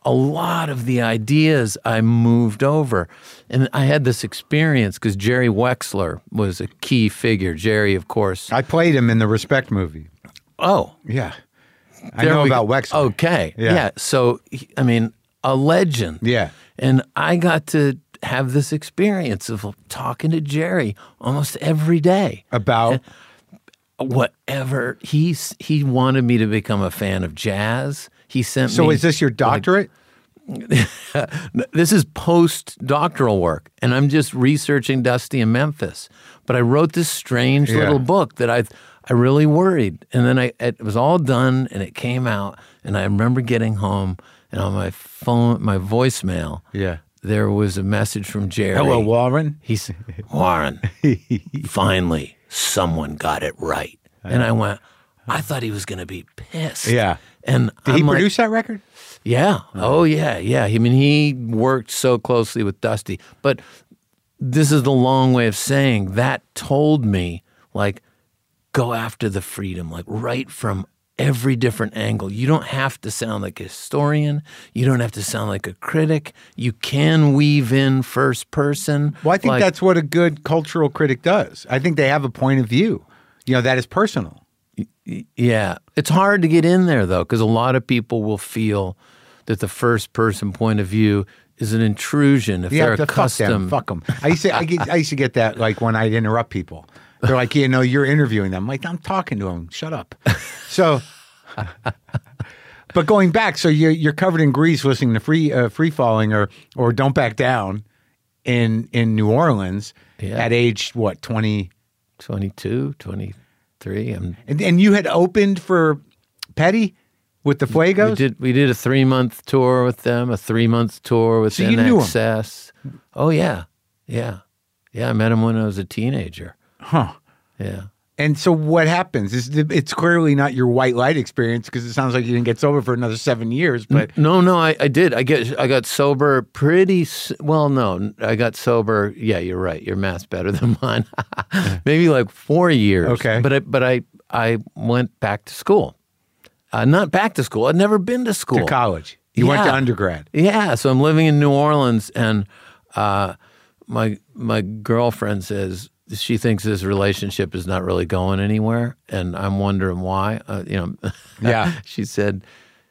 a lot of the ideas I moved over. And I had this experience because Jerry Wexler was a key figure. Jerry, of course. I played him in the Respect movie. Oh. Yeah. I There know we about go. Wexler. Okay. Yeah. Yeah. So, he- I mean, a legend. Yeah. And I got to have this experience of talking to Jerry almost every day. About? Whatever. He's, he wanted me to become a fan of jazz. He sent So me. is this your doctorate? This is post-doctoral work, and I'm just researching Dusty in Memphis. But I wrote this strange Yeah. little book that I I really worried. And then I it was all done, and it came out, and I remember getting home, and on my phone, my voicemail, Yeah. there was a message from Jerry. Hello, Warren. He said, Warren, finally, someone got it right. And I went, I thought he was going to be pissed. Yeah. And Did I'm he like, produce that record? yeah. Oh, yeah. Yeah. I mean, he worked so closely with Dusty. But this is the long way of saying that told me, like, go after the freedom, like, right from every different angle. You don't have to sound like a historian. You don't have to sound like a critic. You can weave in first person. Well, I think like, that's what a good cultural critic does. I think they have a point of view, you know, that is personal. Yeah. It's hard to get in there, though, because a lot of people will feel that the first person point of view is an intrusion if You they're have to accustomed. fuck them. Fuck them. I used to, I, get, I used to get that like when I'd interrupt people. They're like, you know, you're interviewing them. I'm like, I'm talking to them. Shut up. So, but going back, so you're you're covered in grease listening to Free uh, Free Falling or or Don't Back Down in in New Orleans Yeah. at age what twenty twenty-two, twenty-three. I'm, and, and you had opened for Petty with the Fuegos. we did we did a three month tour with them, a three month tour with So you knew 'em? N X S. Oh yeah, yeah, yeah. I met him when I was a teenager. Huh. Yeah. And so what happens? It's, it's clearly not your white light experience because it sounds like you didn't get sober for another seven years. But No, no, I, I did. I get I got sober pretty s- well. No, I got sober. Yeah, you're right. Your math's better than mine. Maybe like four years. Okay. But I but I I went back to school. Uh, not back to school. I'd never been to school. to college, you went to Yeah. undergrad. Yeah, so I'm living in New Orleans, and uh, my my girlfriend says she thinks this relationship is not really going anywhere, and I'm wondering why. Uh, you know, Yeah. she said,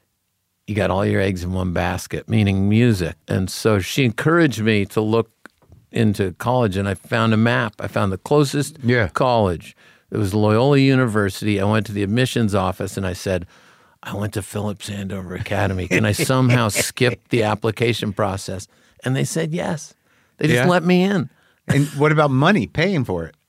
"You got all your eggs in one basket," meaning music, and so she encouraged me to look into college, and I found a map. I found the closest Yeah. college. It was Loyola University. I went to the admissions office, and I said, I went to Phillips Andover Academy. Can I somehow skip the application process? And they said yes. They just Yeah. let me in. And what about money, paying for it?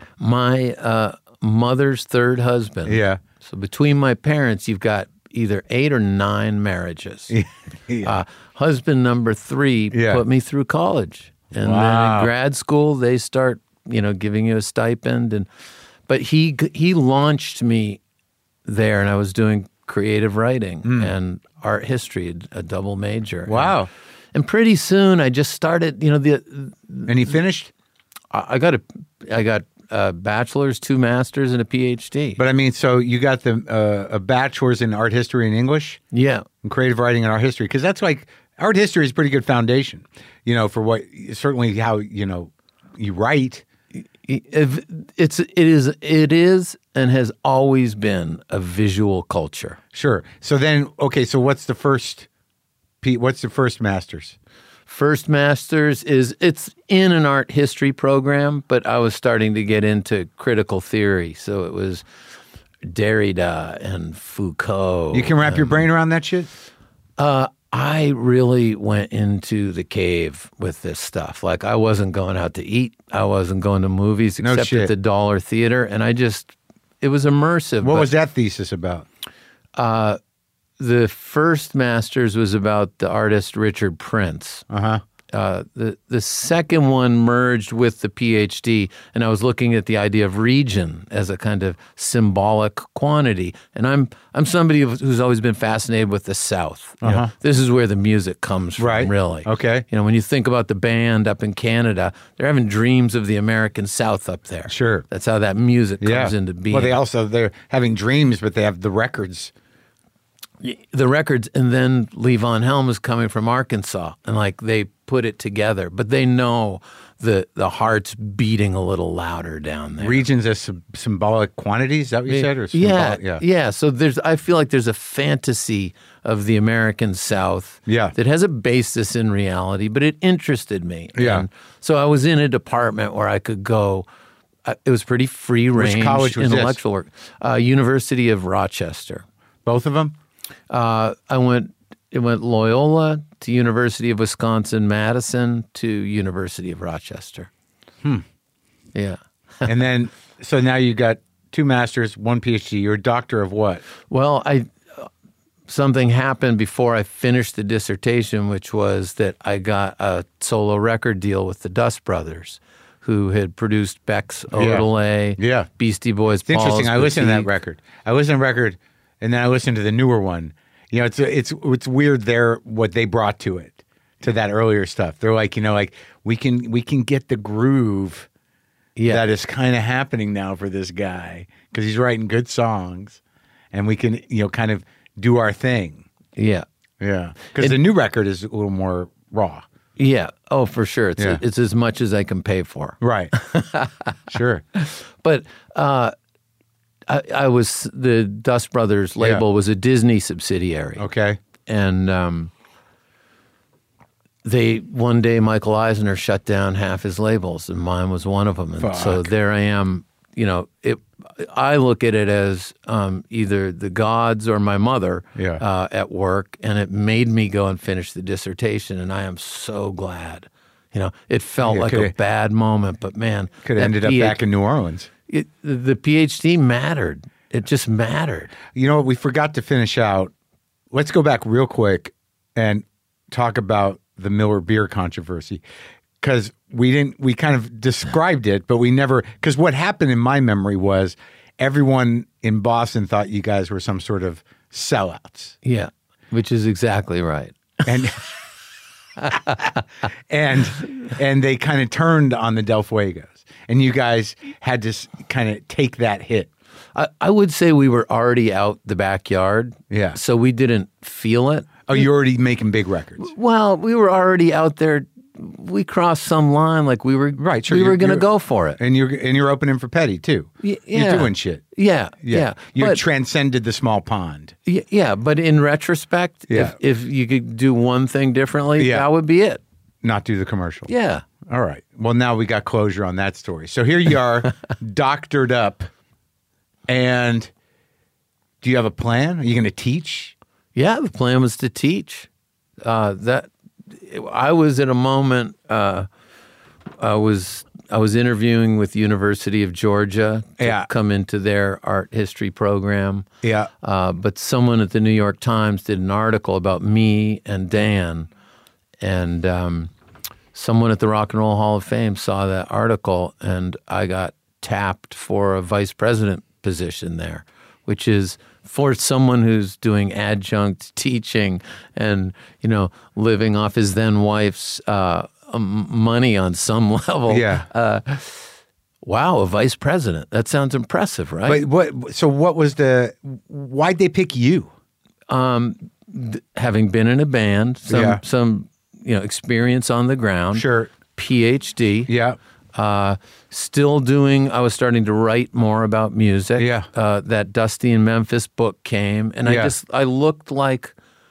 My uh, mother's third husband. Yeah. So between my parents, you've got either eight or nine marriages. Yeah. Uh, husband number three Yeah. put me through college. And then Wow. in grad school, they start, you know, giving you a stipend. And But he he launched me there, and I was doing creative writing and art history, a double major. Wow. And, and pretty soon I just started, you know, the And he finished? I I got a I got a bachelor's, two masters, and a PhD. But I mean, so you got the uh, a bachelor's in art history and English yeah. and creative writing and art history, because that's like art history is a pretty good foundation, you know, for what certainly how you know you write. If it's it is it is and has always been a visual culture. Sure. So then, okay. So what's the first? Pete, what's the first master's? First master's is it's in an art history program, but I was starting to get into critical theory, so it was Derrida and Foucault. You can wrap and, your brain around that shit. Uh, I really went into the cave with this stuff. Like I wasn't going out to eat. I wasn't going to movies No except shit. at the Dollar Theater. And I just, it was immersive. What but, was that thesis about? Uh, the first master's was about the artist Richard Prince. Uh huh. Uh, the the second one merged with the PhD, and I was looking at the idea of region as a kind of symbolic quantity. And I'm I'm somebody who's always been fascinated with the South. You know, Uh-huh. this is where the music comes from, Right. really. Okay. You know, when you think about the band up in Canada, they're having dreams of the American South up there. Sure. That's how that music comes Yeah. into being. Well, they also they're having dreams, but they have the records. the records, and then Levon Helm is coming from Arkansas, and like they put it together, but they know the the heart's beating a little louder down there. Regions as sym- symbolic quantities, is that what you said? Or yeah, symbolic? yeah, yeah. So there's, I feel like there's a fantasy of the American South Yeah. that has a basis in reality, but it interested me. Yeah. And so I was in a department where I could go. Uh, it was pretty free range college was this? intellectual work. Uh, University of Rochester. Both of them? Uh, I went. It went Loyola to University of Wisconsin-Madison to University of Rochester. Hmm. Yeah. And then, so now you got two masters, one PhD. You're a doctor of what? Well, I something happened before I finished the dissertation, which was that I got a solo record deal with the Dust Brothers, who had produced Beck's Odelay, Yeah. Beastie Boys. It's interesting. Paul's I listened to that Boutique. record. I listened to the record, and then I listened to the newer one. You know, it's it's it's weird. There, what they brought to it, to that earlier stuff. They're like, you know, like we can we can get the groove Yeah. that is kind of happening now for this guy because he's writing good songs, and we can you know kind of do our thing. Yeah. Yeah, because the new record is a little more raw. Yeah. Oh, for sure. It's Yeah. it's as much as I can pay for. Right. Sure. But uh, I, I was the Dust Brothers label Yeah. was a Disney subsidiary. Okay. And um, they one day Michael Eisner shut down half his labels, and mine was one of them. And so Fuck. there I am. You know, it. I look at it as um, either the gods or my mother Yeah. uh, at work, and it made me go and finish the dissertation. And I am so glad. You know, it felt Yeah, like a coulda- bad moment, but man, Could have that ended up P H back in New Orleans. It, the PhD mattered. It just mattered. You know what? We forgot to finish out. Let's go back real quick and talk about the Miller beer controversy because we didn't. We kind of described it, but we never. Because what happened in my memory was everyone in Boston thought you guys were some sort of sellouts, Yeah, which is exactly right. and and and they kind of turned on the Del Fuegos, and you guys had to kind of take that hit. I, I would say we were already out the backyard. Yeah. So we didn't feel it. Oh, you're already making big records. Well, we were already out there. We crossed some line, like we were. Right, sure, We were you're- going to you're- go for it. And you're and you're opening for Petty too. Y- You're yeah. doing shit. Yeah, yeah. You But transcended the small pond. y- yeah, but in retrospect, Yeah. if if you could do one thing differently, Yeah. that would be it. Not do the commercial. Yeah. All right. Well, now we got closure on that story. So here you are, doctored up, and do you have a plan? Are you going to teach? Yeah, the plan was to teach. Uh, that I was at a moment. Uh, I was I was interviewing with the University of Georgia to Yeah. come into their art history program. Yeah. Uh, but someone at the New York Times did an article about me and Dan, and um, someone at the Rock and Roll Hall of Fame saw that article, and I got tapped for a vice president position there, which is for someone who's doing adjunct teaching and, you know, living off his then wife's uh, um, money on some level. Yeah. Uh, wow, a vice president. That sounds impressive, right? But what? So what was the? Why'd they pick you? Having been in a band, some Yeah. some you know experience on the ground. Sure. PhD. Yeah. Uh, still doing. I was starting to write more about music. Yeah. Uh, that Dusty in Memphis book came, and I Yeah. just I looked like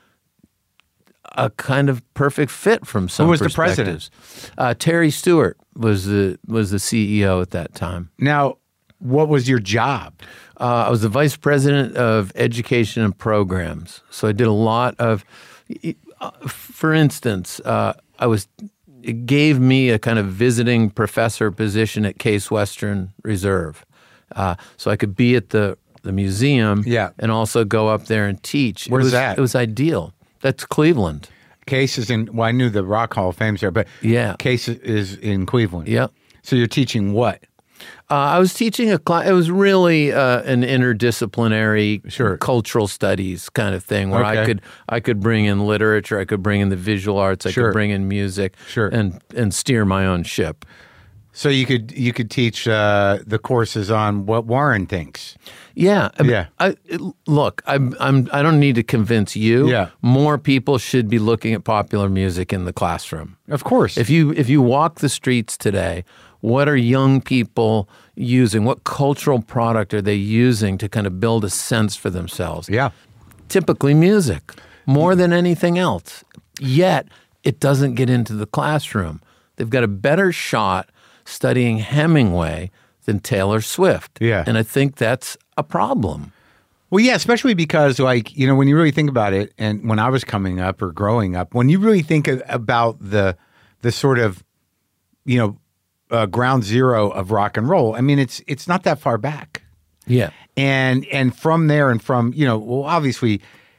a kind of perfect fit from some. Who was the president? perspectives. Uh, Terry Stewart was the was the C E O at that time. Now, what was your job? Uh, I was the vice president of education and programs. So I did a lot of, uh, for instance, uh, I was. It gave me a kind of visiting professor position at Case Western Reserve, uh, so I could be at the the museum, Yeah. and also go up there and teach. Where's it was, that? It was ideal. That's Cleveland. Case is in. Well, I knew the Rock Hall of Fame's there, but Yeah. Case is in Cleveland. Yep. So you're teaching what? Uh, I was teaching a class. It was really uh, an interdisciplinary Sure. cultural studies kind of thing, where I Okay. could I could bring in literature, I could bring in the visual arts, I Sure. could bring in music, Sure. and and steer my own ship. So you could you could teach uh, the courses on what Warren thinks. Yeah, I, Yeah. I, look, I'm, I'm, I don't need to convince you. Yeah. More people should be looking at popular music in the classroom. Of course. If you if you walk the streets today, what are young people using? What cultural product are they using to kind of build a sense for themselves? Yeah. Typically music, more than anything else. Yet it doesn't get into the classroom. They've got a better shot studying Hemingway than Taylor Swift. Yeah. And I think that's a problem. Well, yeah, especially because, like, you know, when you really think about it, and when I was coming up or growing up, when you really think of, about the the sort of, you know, uh, ground zero of rock and roll, I mean, it's it's not that far back. Yeah. And and from there and from, you know, well, obviously,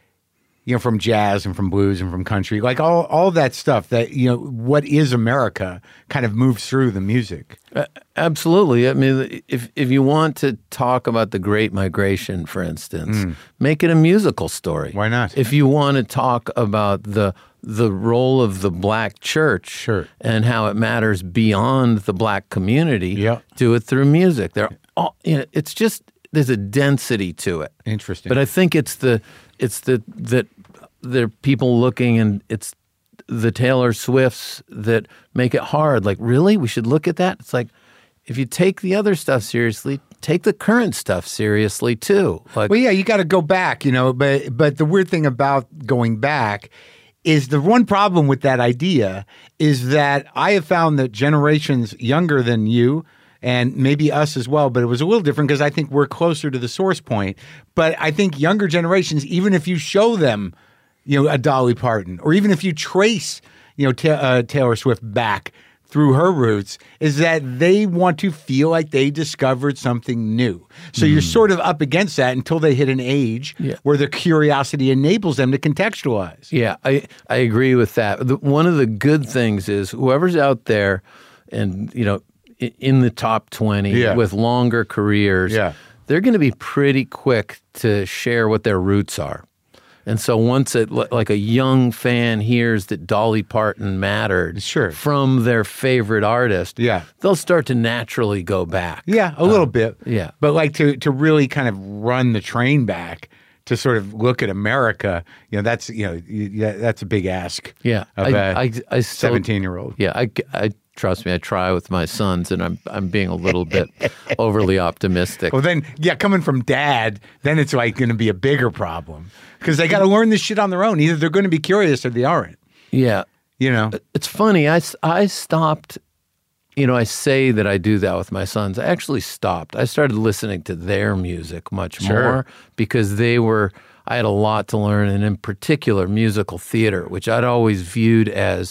you know, from jazz and from blues and from country, like all all that stuff that, you know, what is America kind of moves through the music. Uh, absolutely. I mean, if if you want to talk about the Great Migration, for instance, mm. make it a musical story. Why not? If you want to talk about the the role of the black church sure. and how it matters beyond the black community, yeah. do it through music. They're all, you know, it's just there's a density to it. Interesting. But I think it's the it's the that there are people looking, and it's the Taylor Swifts that make it hard. Like, really? We should look at that? It's like, if you take the other stuff seriously, take the current stuff seriously too. Like, well, yeah, you got to go back, you know, but but the weird thing about going back is the one problem with that idea is that I have found that generations younger than you and maybe us as well, but it was a little different because I think we're closer to the source point. But I think younger generations, even if you show them, you know, a Dolly Parton, or even if you trace, you know, ta- uh, Taylor Swift back through her roots, is that they want to feel like they discovered something new. So mm. you're sort of up against that until they hit an age yeah. where their curiosity enables them to contextualize. Yeah, I, I agree with that. The, one of the good things is whoever's out there and, you know, in, in the top twenty yeah. with longer careers, yeah. they're going to be pretty quick to share what their roots are. And so once it, like a young fan hears that Dolly Parton mattered sure. from their favorite artist, yeah. they'll start to naturally go back. Yeah, a little uh, bit. Yeah. But like to to really kind of run the train back to sort of look at America, you know, that's, you know, yeah, that's a big ask. Yeah. Of I, a I, I still, seventeen-year-old. Yeah, I, I trust me, I try with my sons, and I'm I'm being a little bit overly optimistic. Well, then, yeah, coming from dad, then it's like going to be a bigger problem because they got to learn this shit on their own. Either they're going to be curious or they aren't. Yeah. You know? It's funny. I, I stopped, you know, I say that I do that with my sons. I actually stopped. I started listening to their music much sure. more because they were, I had a lot to learn, and in particular, musical theater, which I'd always viewed as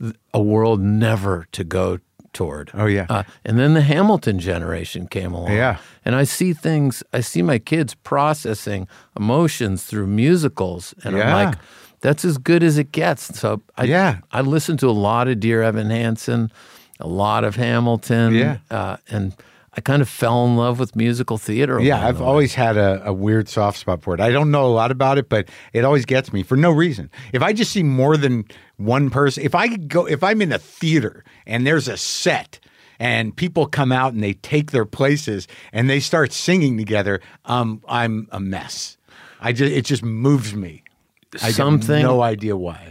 a world never to go toward. Oh, yeah. Uh, and then the Hamilton generation came along. Yeah. And I see things, I see my kids processing emotions through musicals. And yeah. I'm like, that's as good as it gets. So I, yeah. I listened to a lot of Dear Evan Hansen, a lot of Hamilton. Yeah. Uh, and I kind of fell in love with musical theater. Yeah, I've always had a, a weird soft spot for it. I don't know a lot about it, but it always gets me for no reason. If I just see more than one person, if I go, if I'm in a theater and there's a set and people come out and they take their places and they start singing together, um, I'm a mess. I just it just moves me. I Something, have no idea why.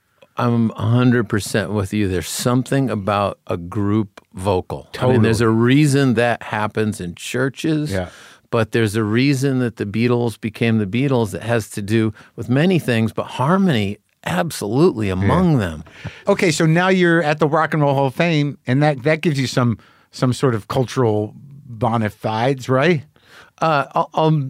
I'm one hundred percent with you. There's something about a group vocal. Totally. I mean, there's a reason that happens in churches, yeah. but there's a reason that the Beatles became the Beatles that has to do with many things, but harmony absolutely among yeah. them. Okay, so now you're at the Rock and Roll Hall of Fame, and that, that gives you some some sort of cultural bona fides, right? Uh, I'll, I'll,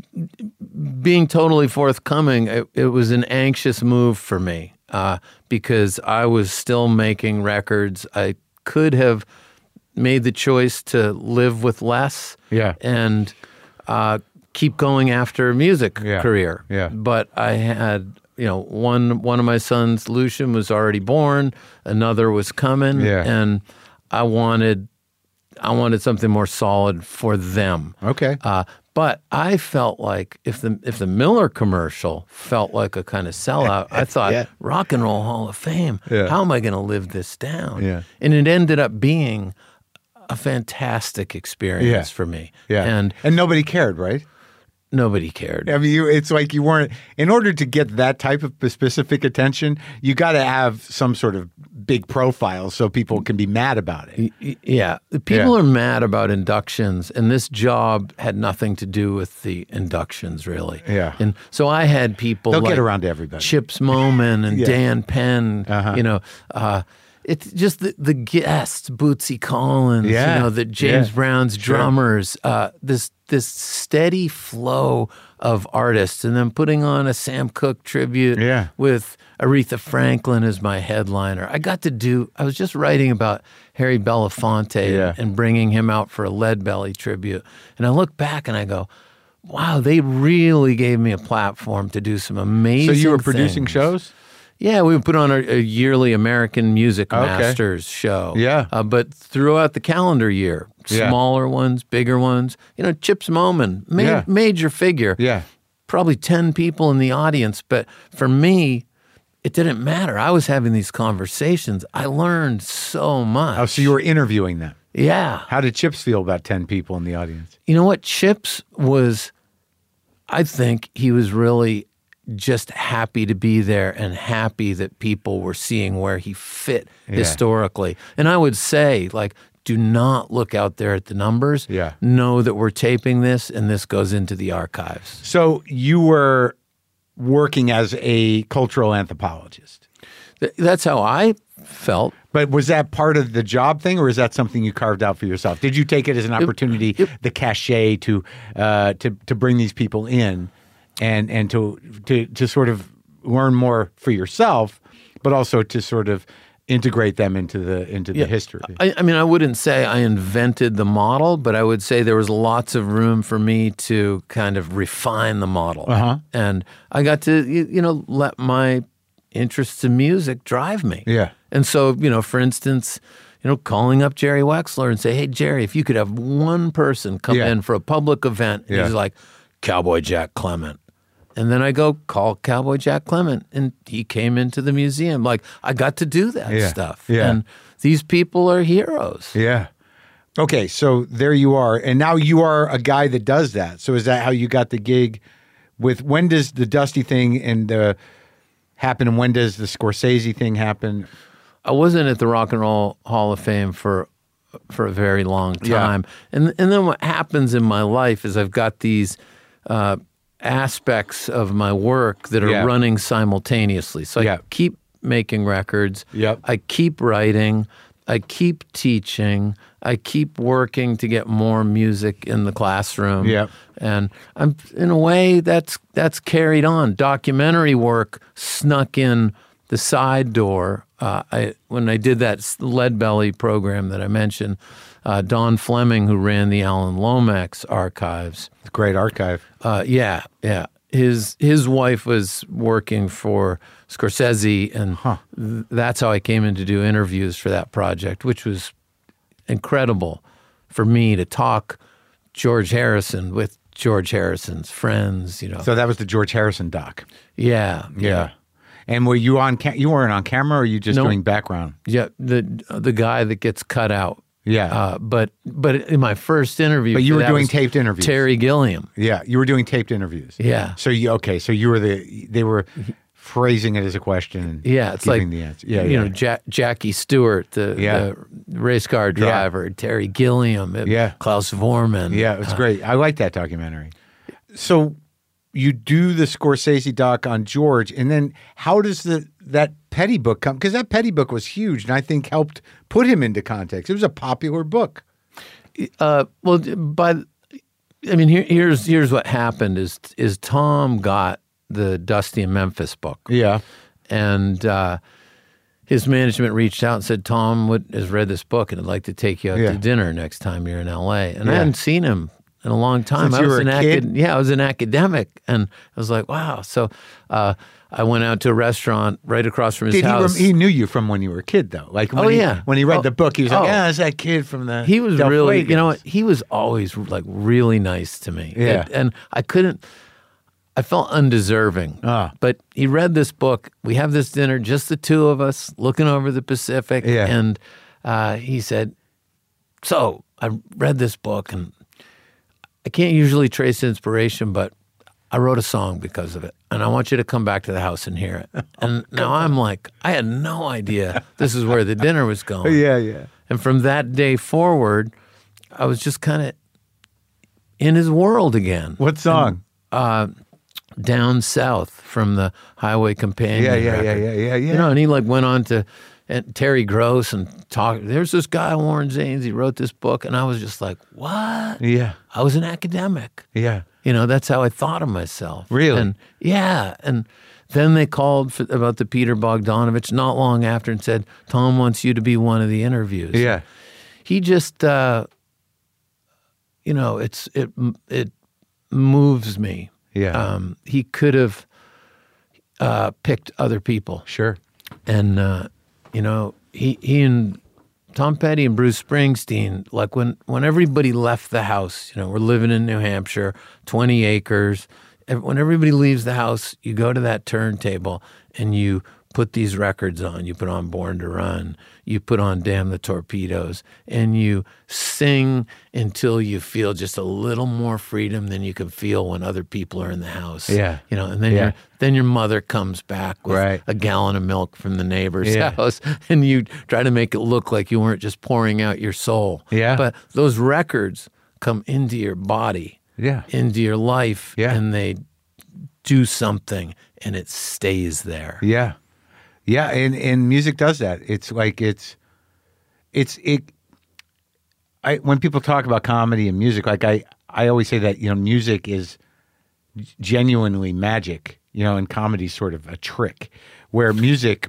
being totally forthcoming, it, it was an anxious move for me. Uh, because I was still making records. I could have made the choice to live with less yeah. and uh, keep going after a music yeah. career. Yeah. But I had, you know, one one of my sons, Lucian, was already born. Another was coming, yeah. and I wanted I wanted something more solid for them. Okay. Uh, But I felt like if the if the Miller commercial felt like a kind of sellout, I thought, yeah. Rock and Roll Hall of Fame, yeah. how am I going to live this down? Yeah. And it ended up being a fantastic experience Yeah. for me. Yeah. And and nobody cared, right? nobody cared. I mean, you, it's like you weren't, in order to get that type of specific attention, you got to have some sort of big profile so people can be mad about it. Y- Yeah. The people Yeah. are mad about inductions, and this job had nothing to do with the inductions, really. Yeah. And so I had people They'll like get around to everybody. Chips Moman and Yeah. Dan Penn, Uh-huh. you know, uh, it's just the, the guests, Bootsy Collins, Yeah. you know, the James Yeah. Brown's Sure. drummers, uh, this this steady flow of artists, and then putting on a Sam Cooke tribute Yeah. with Aretha Franklin as my headliner. I got to do, I was just writing about Harry Belafonte Yeah. and bringing him out for a Lead Belly tribute. And I look back and I go, wow, they really gave me a platform to do some amazing So you were producing things. shows? Yeah, we would put on a, a yearly American Music Okay. Masters show. Yeah. Uh, but throughout the calendar year, Yeah. smaller ones, bigger ones. You know, Chips Moman, ma- Yeah. major figure. Yeah. Probably ten people in the audience. But for me, it didn't matter. I was having these conversations. I learned so much. Oh, so you were interviewing them. Yeah. How did Chips feel about ten people in the audience? You know what? Chips was, I think he was really just happy to be there and happy that people were seeing where he fit Yeah. historically. And I would say, like, do not look out there at the numbers. Yeah. Know that we're taping this and this goes into the archives. So you were working as a cultural anthropologist. Th- That's how I felt. But was that part of the job thing, or is that something you carved out for yourself? Did you take it as an opportunity, the cachet to uh, to to bring these people in, and and to to to sort of learn more for yourself, but also to sort of integrate them into the into the history? I, I mean, I wouldn't say I invented the model, but I would say there was lots of room for me to kind of refine the model. Uh-huh. And I got to, you, you know, let my interests in music drive me. Yeah. And so, you know, for instance, you know, calling up Jerry Wexler and say, hey, Jerry, if you could have one person come Yeah. in for a public event, and Yeah. he's like, Cowboy Jack Clement. And then I go call Cowboy Jack Clement, and he came into the museum. Like, I got to do that Yeah. stuff. Yeah. And these people are heroes. Yeah. Okay, so there you are, and now you are a guy that does that. So is that how you got the gig? With when does the Dusty thing and the happen, and when does the Scorsese thing happen? I wasn't at the Rock and Roll Hall of Fame for for a very long Yeah. time, and and then what happens in my life is I've got these uh, aspects of my work that are Yeah. running simultaneously. So Yeah. I keep making records. Yep. I keep writing. I keep teaching. I keep working to get more music in the classroom. Yep. And I'm in a way that's that's carried on. Documentary work snuck in the side door. Uh, I when I did that Lead Belly program that I mentioned, uh, Don Fleming, who ran the Alan Lomax archives, Great archive. uh, yeah, yeah. His his wife was working for Scorsese, and th- that's how I came in to do interviews for that project, which was incredible for me to talk George Harrison with George Harrison's friends. You know, So that was the George Harrison doc. yeah, yeah, And were you on? Ca- you weren't on camera, or were you just No. doing background? yeah. The the guy that gets cut out. Yeah. Uh, but but in my first interview, But you for were that doing was taped interviews. Terry Gilliam. Yeah, you were doing taped interviews. Yeah. So you okay? So you were the they were phrasing it as a question. And Yeah, it's giving like the answer. Yeah, you yeah. know Jack, Jackie Stewart, the, Yeah. the race car driver, Terry Gilliam, uh, Yeah. Klaus Vorman. Yeah, it's great. I like that documentary. So you do the Scorsese doc on George, and then how does the that Petty book come? Because that Petty book was huge, and I think helped put him into context. It was a popular book. Uh, well, by I mean here, here's here's what happened is is Tom got the Dusty in Memphis book, Yeah. and uh, his management reached out and said Tom would, has read this book and would like to take you out Yeah. to dinner next time you're in L A. And I Yeah. hadn't seen him in a long time. Since I you was were an a kid? acad- yeah, I was an academic, and I was like, wow. So uh, I went out to a restaurant right across from his Did he? Rem- house. he knew you from when you were a kid, though. Like, when Oh, he, yeah. when he read Oh, the book, he was like, oh. "Yeah, it's that kid from the." He was Del really, you know Fuegos." what? He was always like really nice to me. Yeah. And, and I couldn't, I felt undeserving. Ah. But he read this book. We have this dinner, just the two of us looking over the Pacific. Yeah. And uh, he said, so I read this book, and I can't usually trace inspiration, but I wrote a song because of it, and I want you to come back to the house and hear it. And now I'm like, I had no idea this is where the dinner was going. Yeah, yeah. And from that day forward, I was just kind of in his world again. What song? And, uh, Down South from the Highway Companion. Yeah, yeah, record. yeah, yeah, yeah, yeah. You know, and he like went on to and Terry Gross and talked. There's this guy, Warren Zanes. He wrote this book, and I was just like, what? Yeah, I was an academic. yeah. You know, that's how I thought of myself. Really? And yeah. And then they called for, about the Peter Bogdanovich not long after and said, Tom wants you to be one of the interviews. Yeah. He just, uh, you know, it's it it moves me. Yeah. Um, he could have uh, picked other people. Sure. And, uh, you know, he he and Tom Petty and Bruce Springsteen, like when, when everybody left the house, you know, we're living in New Hampshire, twenty acres. When everybody leaves the house, you go to that turntable and you put these records on. You put on Born to Run. You put on Damn the Torpedoes. And you sing until you feel just a little more freedom than you can feel when other people are in the house. Yeah. You know, and then, Yeah. your, then your mother comes back with Right. a gallon of milk from the neighbor's Yeah. house. And you try to make it look like you weren't just pouring out your soul. Yeah. But those records come into your body, Yeah. into your life, Yeah. and they do something, and it stays there. Yeah. Yeah, and, and music does that. It's like it's it's it I when people talk about comedy and music, like I, I always say that, you know, music is genuinely magic, you know, and comedy's sort of a trick. Where music,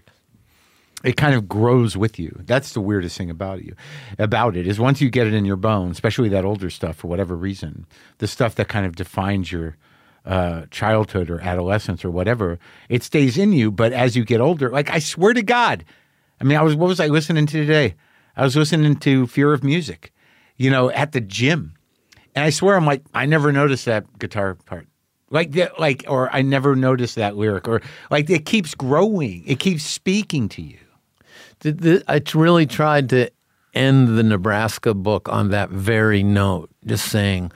it kind of grows with you. That's the weirdest thing about you, about it, is once you get it in your bones, especially that older stuff for whatever reason, the stuff that kind of defines your uh, childhood or adolescence or whatever, it stays in you. But as you get older, like I swear to God, I mean, I was, what was I listening to today? I was listening to Fear of Music, you know, at the gym. And I swear, I'm like, I never noticed that guitar part. Like, that, like, or I never noticed that lyric, or like it keeps growing. It keeps speaking to you. The, the, I t- really tried to end the Nebraska book on that very note, just saying,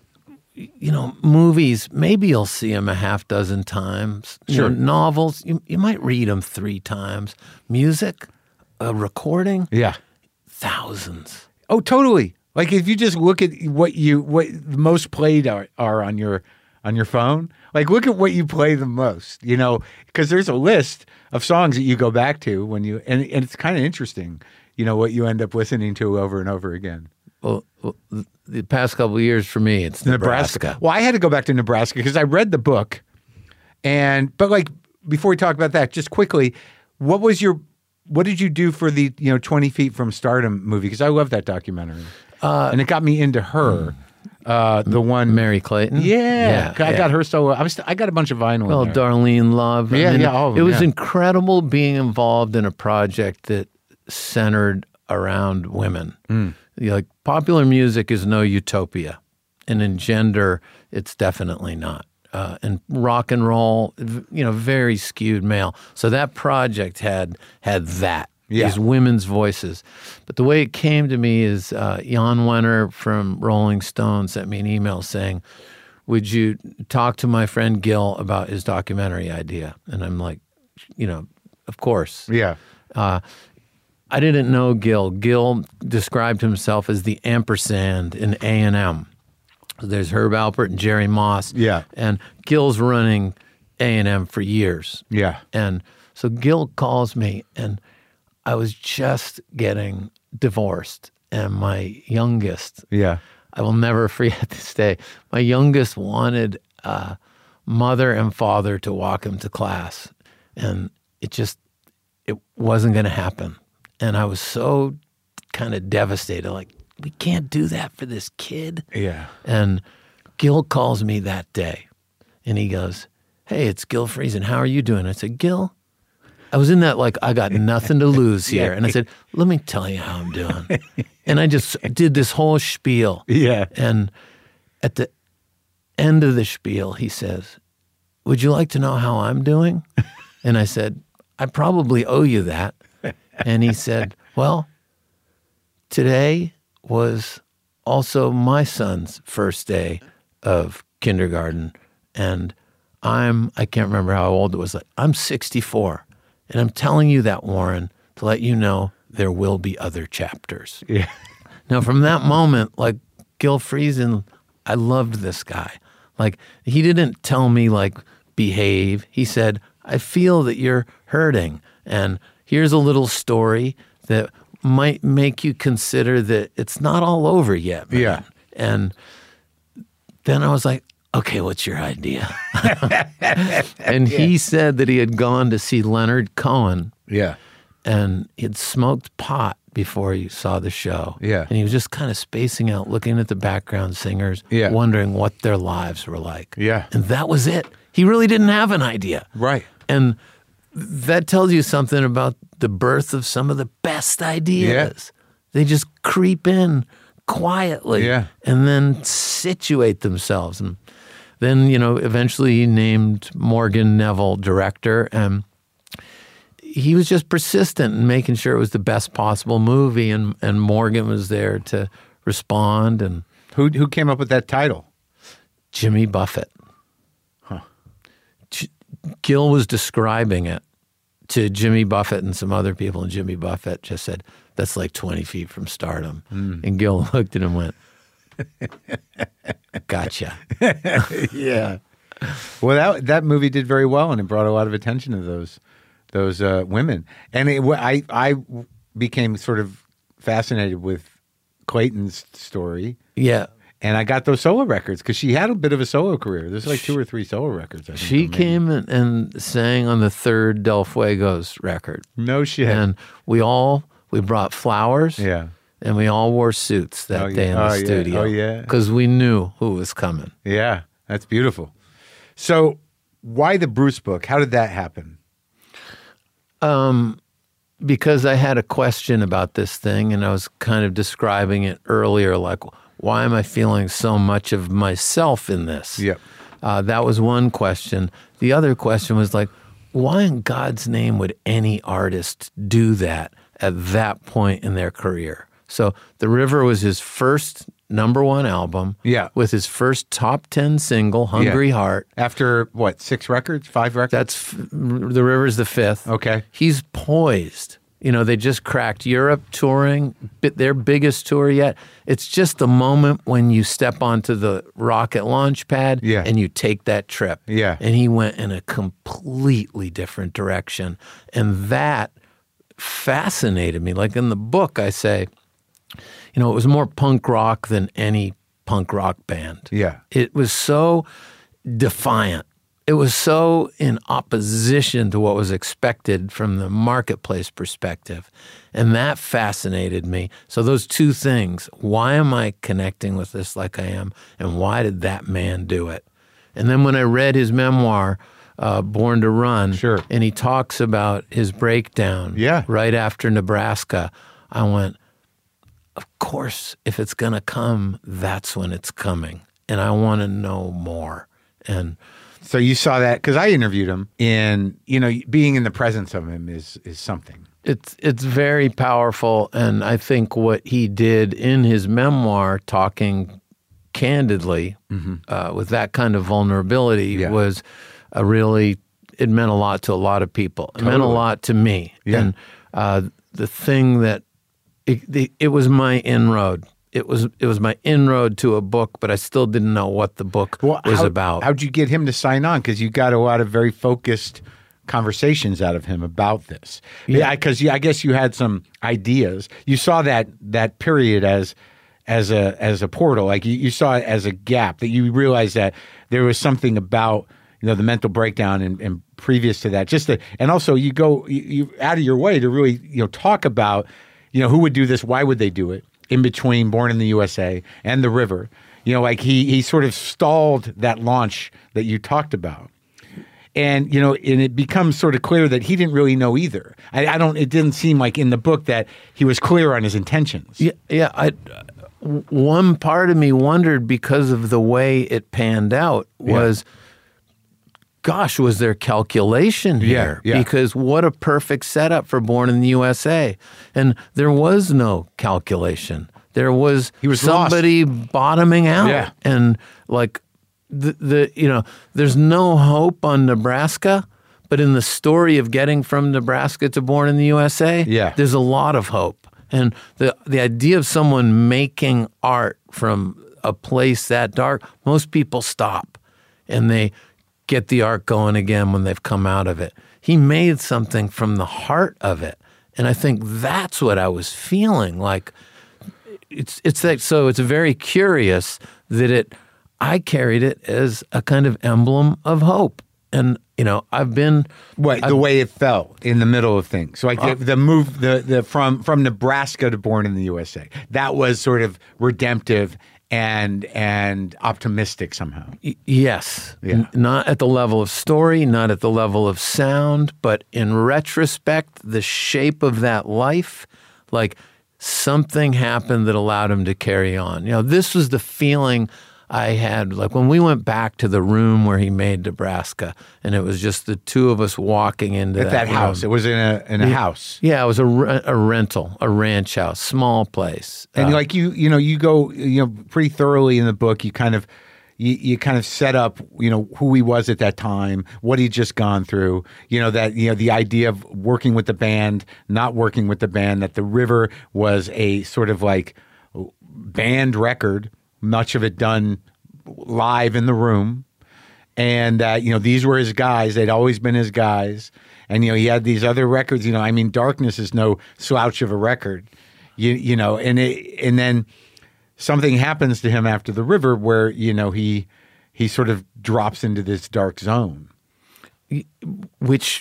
you know, movies, maybe you'll see them a half dozen times. You Sure. know, novels, you, you might read them three times. Music, a recording, Yeah. thousands. Oh, totally. Like if you just look at what you what the most played are, are on your on your phone, like look at what you play the most, you know, because there's a list of songs that you go back to when you and, and it's kind of interesting, you know, what you end up listening to over and over again. Well, well the past couple of years for me, it's Nebraska. Well, I had to go back to Nebraska because I read the book, and but like before we talk about that, just quickly, what was your what did you do for the you know twenty Feet from Stardom movie? Because I love that documentary, uh, and it got me into her. Uh, the one Mary Clayton. Yeah, I yeah. got her so. I was. I got a bunch of vinyl. Well, in there. Darlene Love. Yeah, yeah, all of It them, was yeah. incredible being involved in a project that centered around women. Mm. You know, like popular music is no utopia, and in gender, it's definitely not. Uh, and rock and roll, you know, very skewed male. So that project had had that. Yeah. These women's voices. But the way it came to me is uh, Jan Wenner from Rolling Stone sent me an email saying, would you talk to my friend Gil about his documentary idea? And I'm like, you know, of course. Yeah. Uh, I didn't know Gil. Gil described himself as the ampersand in A and M. There's Herb Alpert and Jerry Moss. Yeah. And Gil's running A and M for years. Yeah. And so Gil calls me, and I was just getting divorced, and my youngest, Yeah. I will never forget this day, my youngest wanted uh, mother and father to walk him to class, and it just, it wasn't going to happen. And I was so kind of devastated, like, we can't do that for this kid. Yeah. And Gil calls me that day, and he goes, hey, it's Gil Friesen. How are you doing? I said, Gil, I was in that, like, I got nothing to lose here. And I said, let me tell you how I'm doing. And I just did this whole spiel. Yeah. And at the end of the spiel, he says, would you like to know how I'm doing? And I said, I probably owe you that. And he said, well, today was also my son's first day of kindergarten. And I'm, I can't remember how old it was. Like, I'm sixty-four. And I'm telling you that, Warren, to let you know there will be other chapters. Yeah. Now, from that moment, like Gil Friesen, I loved this guy. Like, he didn't tell me, like, behave. He said, I feel that you're hurting. And here's a little story that might make you consider that it's not all over yet, man. Yeah. And then I was like, okay, what's your idea? And Yeah. he said that he had gone to see Leonard Cohen Yeah. and he'd smoked pot before he saw the show. Yeah. And he was just kind of spacing out, looking at the background singers, Yeah. wondering what their lives were like. Yeah. And that was it. He really didn't have an idea. Right. And that tells you something about the birth of some of the best ideas. They just creep in quietly Yeah. and then situate themselves. And then, you know, eventually he named Morgan Neville director, and he was just persistent in making sure it was the best possible movie, and, and Morgan was there to respond. And Who who came up with that title? Jimmy Buffett. Huh. G- Gil was describing it to Jimmy Buffett and some other people, and Jimmy Buffett just said, that's like twenty feet from stardom. Mm. And Gil looked at him and went, gotcha. Yeah. Well, that that movie did very well, and it brought a lot of attention to those those uh, women. And it, I I became sort of fascinated with Clayton's story, Yeah. and I got those solo records because she had a bit of a solo career. There's like two or three solo records. I think, She or maybe- came and, and sang on the third Del Fuegos record. No shit. And we all, we brought flowers. Yeah. And we all wore suits that Oh, yeah. day in the Oh, yeah. studio. Oh, yeah. Because we knew who was coming. Yeah, that's beautiful. So, why the Bruce book? How did that happen? Because I had a question about this thing, and I was kind of describing it earlier, like, why am I feeling so much of myself in this? Yep. Uh, that was one question. The other question was like, why in God's name would any artist do that at that point in their career? So The River was his first number one album. Yeah. With his first top ten single, Hungry Yeah. Heart. After what, six records, five records? That's f- The River's the fifth. Okay. He's poised. You know, they just cracked Europe touring, bit their biggest tour yet. It's just the moment when you step onto the rocket launch pad Yeah. and you take that trip. Yeah. And he went in a completely different direction. And that fascinated me. Like in the book, I say, you know, it was more punk rock than any punk rock band. Yeah. It was so defiant. It was so in opposition to what was expected from the marketplace perspective. And that fascinated me. So those two things, why am I connecting with this like I am? And why did that man do it? And then when I read his memoir, uh, Born to Run, Sure. and he talks about his breakdown Yeah. right after Nebraska, I went, of course, if it's going to come, that's when it's coming. And I want to know more. And So you saw that because I interviewed him, and you know, being in the presence of him is is something. it's it's very powerful. And I think what he did in his memoir, talking candidly uh, with that kind of vulnerability, Yeah. was a really, it meant a lot to a lot of people. It meant a Totally. lot to me. Yeah. And uh, the thing that, it, the, it was my inroad. It was it was my inroad to a book, but I still didn't know what the book was how, about. How'd you get him to sign on? Because you got a lot of very focused conversations out of him about this. Yeah, because I guess you had some ideas. You saw that that period as as a as a portal. Like you, you saw it as a gap that you realized that there was something about you know the mental breakdown and, and previous to that. Just the, and also you go you, you out of your way to really you know talk about you know who would do this, why would they do it? In between Born in the U S A and The River. You know, like he he sort of stalled that launch that you talked about. And, you know, and it becomes sort of clear that he didn't really know either. I, I don't, it didn't seem like in the book that he was clear on his intentions. Yeah, yeah. I, one part of me wondered because of the way it panned out was, gosh, was there calculation here? Yeah, yeah. Because what a perfect setup for Born in the U S A. And there was no calculation. There was, He was somebody bottoming out. Yeah. And like the, the, you know, there's no hope on Nebraska, but in the story of getting from Nebraska to Born in the U S A, Yeah. there's a lot of hope. And the the idea of someone making art from a place that dark, most people stop and they get the art going again when they've come out of it. He made something from the heart of it. And I think that's what I was feeling like. It's it's like, so it's very curious that it, I carried it as a kind of emblem of hope. And, you know, I've been... What, the I've, way it fell in the middle of things. So like Uh, the, the move the, the from from Nebraska to Born in the U S A. That was sort of redemptive and and optimistic somehow. y- yes. Yeah. N- not at the level of story, not at the level of sound, but in retrospect, the shape of that life, like something happened that allowed him to carry on. You know, this was the feeling I had, like when we went back to the room where he made Nebraska, and it was just the two of us walking into At that, that house. It room. was in a in a house. Yeah, it was a, re- a rental, a ranch house, small place. And Uh, like you, you know, you go, you know, pretty thoroughly in the book. You kind of, you, you kind of set up, you know, who he was at that time, what he'd just gone through. You know that, you know, the idea of working with the band, not working with the band. That The River was a sort of like band record, much of it done live in the room, and uh, you know, these were his guys. They'd always been his guys, and you know, he had these other records. You know, I mean, Darkness is no slouch of a record. You you know, and it, and then something happens to him after The River, where you know he he sort of drops into this dark zone, which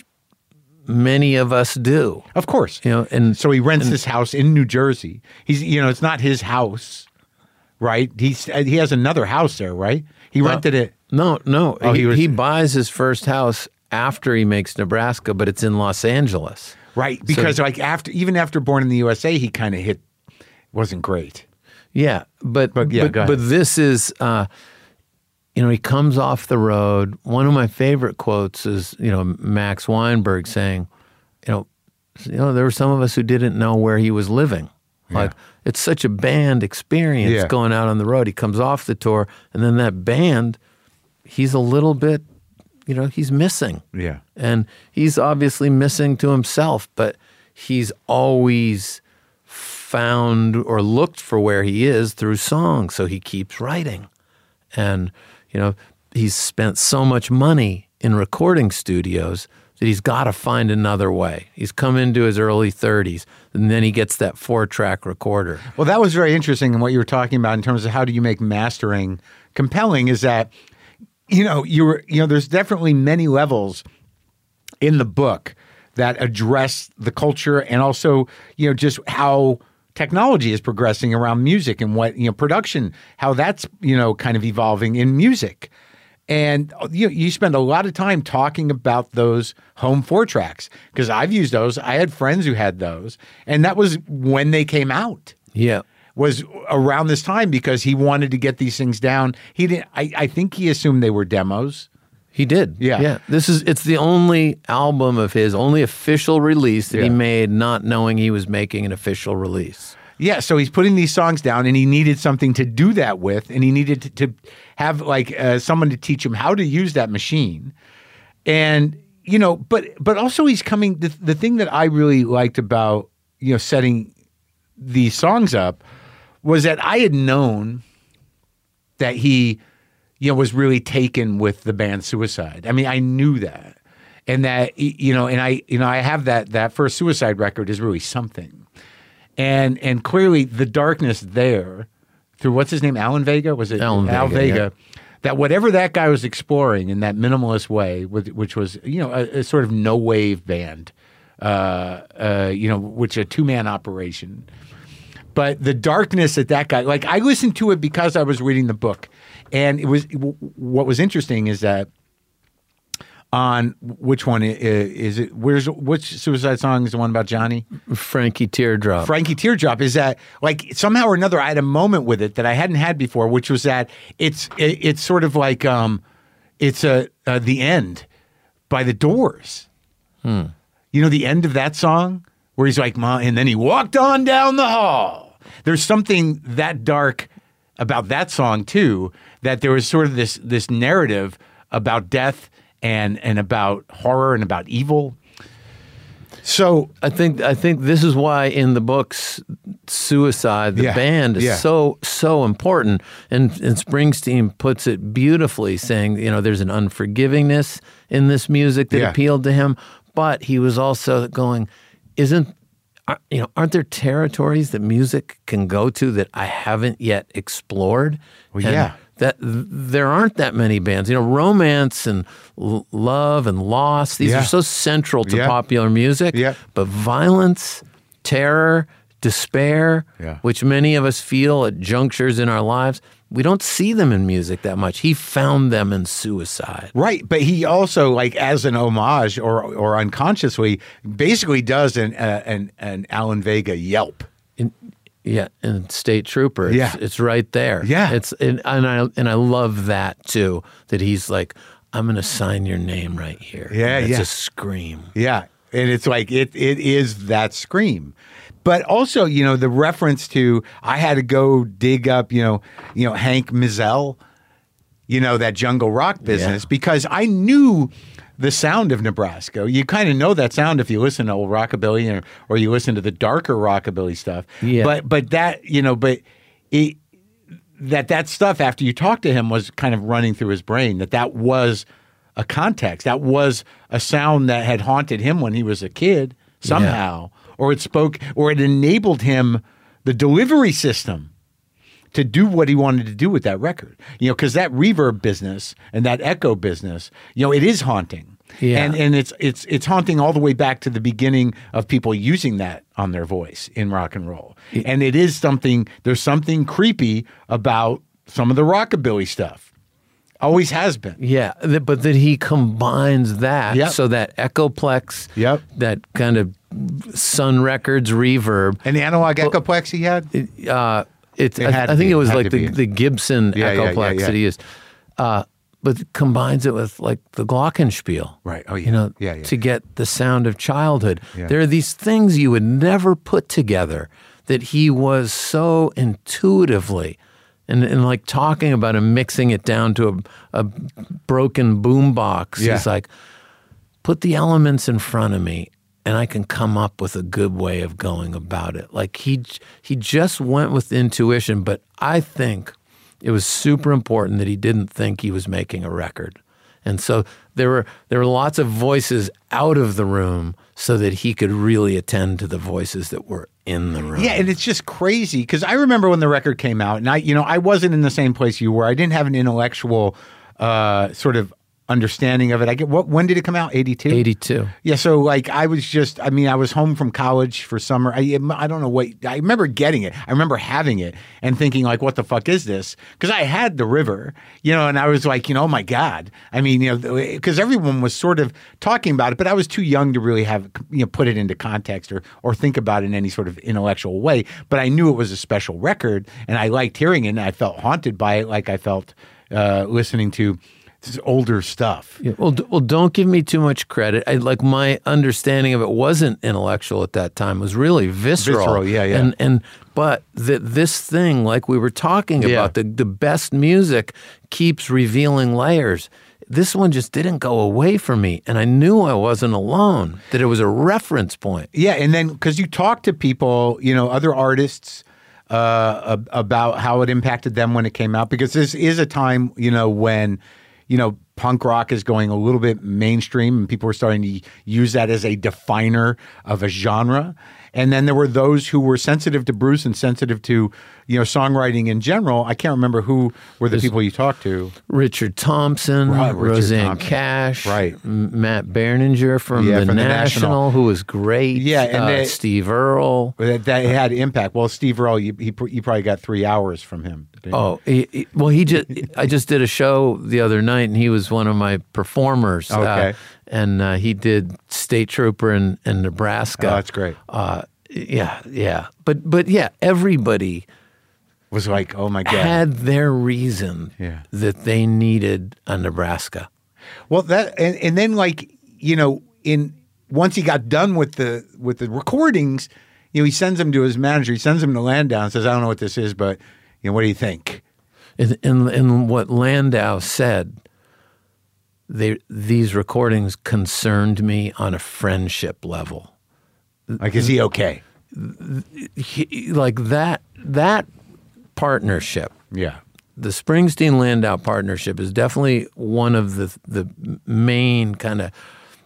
many of us do. of course. You know, and So he rents this house in New Jersey. He's you know, it's not his house, right? He's he has another house there, right? He rented it. No, no. Oh, he, he was- he buys his first house after he makes Nebraska, but it's in Los Angeles. Right, because like after even after Born in the U S A, he kind of hit wasn't great. Yeah, but But, yeah, but, go ahead. but this is, uh, you know, he comes off the road. One of my favorite quotes is, you know, Max Weinberg saying, you know, you know, there were some of us who didn't know where he was living. Like, it's such a band experience Yeah. going out on the road. He comes off the tour, and then that band, he's a little bit, you know, he's missing. Yeah. And he's obviously missing to himself, but he's always found or looked for where he is through song. So he keeps writing. And, you know, he's spent so much money in recording studios that he's got to find another way. He's come into his early thirties, and then he gets that four-track recorder. Well, that was very interesting in what you were talking about in terms of how do you make mastering compelling. Is that you know you were you know there's definitely many levels in the book that address the culture and also you know just how technology is progressing around music and what you know production, how that's you know kind of evolving in music. And you you spend a lot of time talking about those home four tracks because I've used those. I had friends who had those, and that was when they came out. Yeah. Was around this time because he wanted to get these things down. He didn't. I, I think he assumed they were demos. He did. Yeah. Yeah. This is it's the only album of his, only official release that he Yeah. made not knowing he was making an official release. Yeah, so he's putting these songs down, and he needed something to do that with, and he needed to, to have like uh, someone to teach him how to use that machine, and you know, but but also he's coming. The, the thing that I really liked about you know setting these songs up was that I had known that he you know was really taken with the band Suicide. I mean, I knew that, and that you know, and I you know I have that that first Suicide record is really something. And and clearly the darkness there, through what's his name, Alan Vega, was it Alan Al Vega, Vega? That whatever that guy was exploring in that minimalist way, with, which was you know a, a sort of no wave band, uh, uh, you know, which a two man operation. But the darkness that that guy, like I listened to it because I was reading the book, and it was what was interesting is that. On which one is it? Where's which Suicide song is the one about Johnny? Frankie Teardrop. Frankie Teardrop is that like somehow or another I had a moment with it that I hadn't had before, which was that it's it, it's sort of like um, it's a uh, the end by the Doors. Hmm. You know the end of that song where he's like, "Mom," and then he walked on down the hall. There's something that dark about that song too, that there was sort of this this narrative about death and and about horror and about evil. So I think I think this is why in the books, Suicide, the Yeah, band, is yeah. so so important. And, and Springsteen puts it beautifully, saying, you know, there's an unforgivingness in this music that Yeah. appealed to him, but he was also going, isn't are- you know, aren't there territories that music can go to that I haven't yet explored? Well, And yeah. that there aren't that many bands. You know, romance and l- love and loss, these Yeah. are so central to Yeah. popular music. Yeah. But violence, terror, despair, Yeah. which many of us feel at junctures in our lives, we don't see them in music that much. He found them in Suicide. right, but he also, like, as an homage or or unconsciously, basically does an uh, an an Alan Vega yelp. In, yeah, and State Trooper. It's, Yeah. it's right there. Yeah. It's and, and I and I love that too. That he's like, I'm going to sign your name right here. Yeah, And it's yeah. a scream. Yeah, and it's like it it is that scream. But also, you know, the reference to I had to go dig up, you know, you know Hank Mizell, you know, that jungle rock business, Yeah. because I knew the sound of Nebraska. You kind of know that sound if you listen to old rockabilly or, or you listen to the darker rockabilly stuff. Yeah. But but that, you know, but it, that that stuff after you talk to him was kind of running through his brain, that that was a context. That was a sound that had haunted him when he was a kid somehow, or it spoke, or it enabled him the delivery system to do what he wanted to do with that record. You know, because that reverb business and that echo business, you know, it is haunting. Yeah. And and it's it's it's haunting all the way back to the beginning of people using that on their voice in rock and roll. And it is something, there's something creepy about some of the rockabilly stuff. Always has been. Yeah, th- but that he combines that, Yep. so that Echoplex, Yep. that kind of Sun Records reverb. And the analog Echoplex he had? Uh, it's It I, had I to think be- it was had like to the, be. the Gibson Yeah, yeah, yeah, Echoplex yeah. that he used, uh, but combines it with like the Glockenspiel. Right. Oh, yeah. You know, Yeah, yeah. to get the sound of childhood. Yeah. There are these things you would never put together that he was so intuitively. And, and like talking about him mixing it down to a, a broken boombox. Yeah. He's like, put the elements in front of me and I can come up with a good way of going about it. Like he he just went with intuition, but I think it was super important that he didn't think he was making a record. And so there were there were lots of voices out of the room so that he could really attend to the voices that were in the room. Yeah, and it's just crazy because I remember when the record came out, and I, you know, I wasn't in the same place you were. I didn't have an intellectual uh, sort of understanding of it. I get what? When did it come out? eighty-two eighty-two. Yeah, so like I was just, I mean, I was home from college for summer. I, I don't know what, I remember getting it. I remember having it and thinking like, what the fuck is this? Because I had the river, you know, and I was like, you know, oh my God. I mean, you know, because everyone was sort of talking about it, but I was too young to really have, you know, put it into context or, or think about it in any sort of intellectual way. But I knew it was a special record and I liked hearing it and I felt haunted by it like I felt uh, listening to this older stuff. Yeah, well, d- well, don't give me too much credit. I, like my understanding of it wasn't intellectual at that time; it was really visceral. Visceral, yeah, yeah. And and but that this thing, like we were talking Yeah. about, the the best music keeps revealing layers. This one just didn't go away from me, and I knew I wasn't alone. That it was a reference point. Yeah, and then because you talk to people, you know, other artists uh, ab- about how it impacted them when it came out, because this is a time, you know, when, you know, punk rock is going a little bit mainstream and people were starting to use that as a definer of a genre. And then there were those who were sensitive to Bruce and sensitive to, you know, songwriting in general. I can't remember who were the people you talked to. Richard Thompson, Right, Richard Roseanne Thompson. Cash, Right. M- Matt Berninger from, Yeah, the, from the National, National. who was great. Yeah, and uh, they- Steve Earle. That, that had impact. Well, Steve Earle, you, he, you probably got three hours from him. didn't you? Oh, he, he- well, he just, I just did a show the other night and he was one of my performers. Okay. Uh, and uh, he did State Trooper in, in Nebraska. Oh, that's great. Uh, yeah, yeah. But, but yeah, everybody Was like, oh my God. had their reason Yeah. that they needed a Nebraska. Well, that and, and then like, you know, in once he got done with the with the recordings, you know, he sends him to his manager. He sends him to Landau and says, "I don't know what this is, but you know, what do you think?" In, in, in what Landau said, they, these recordings concerned me on a friendship level. Like, is he okay? He, like that that partnership, Yeah. the Springsteen-Landau partnership is definitely one of the the main kind of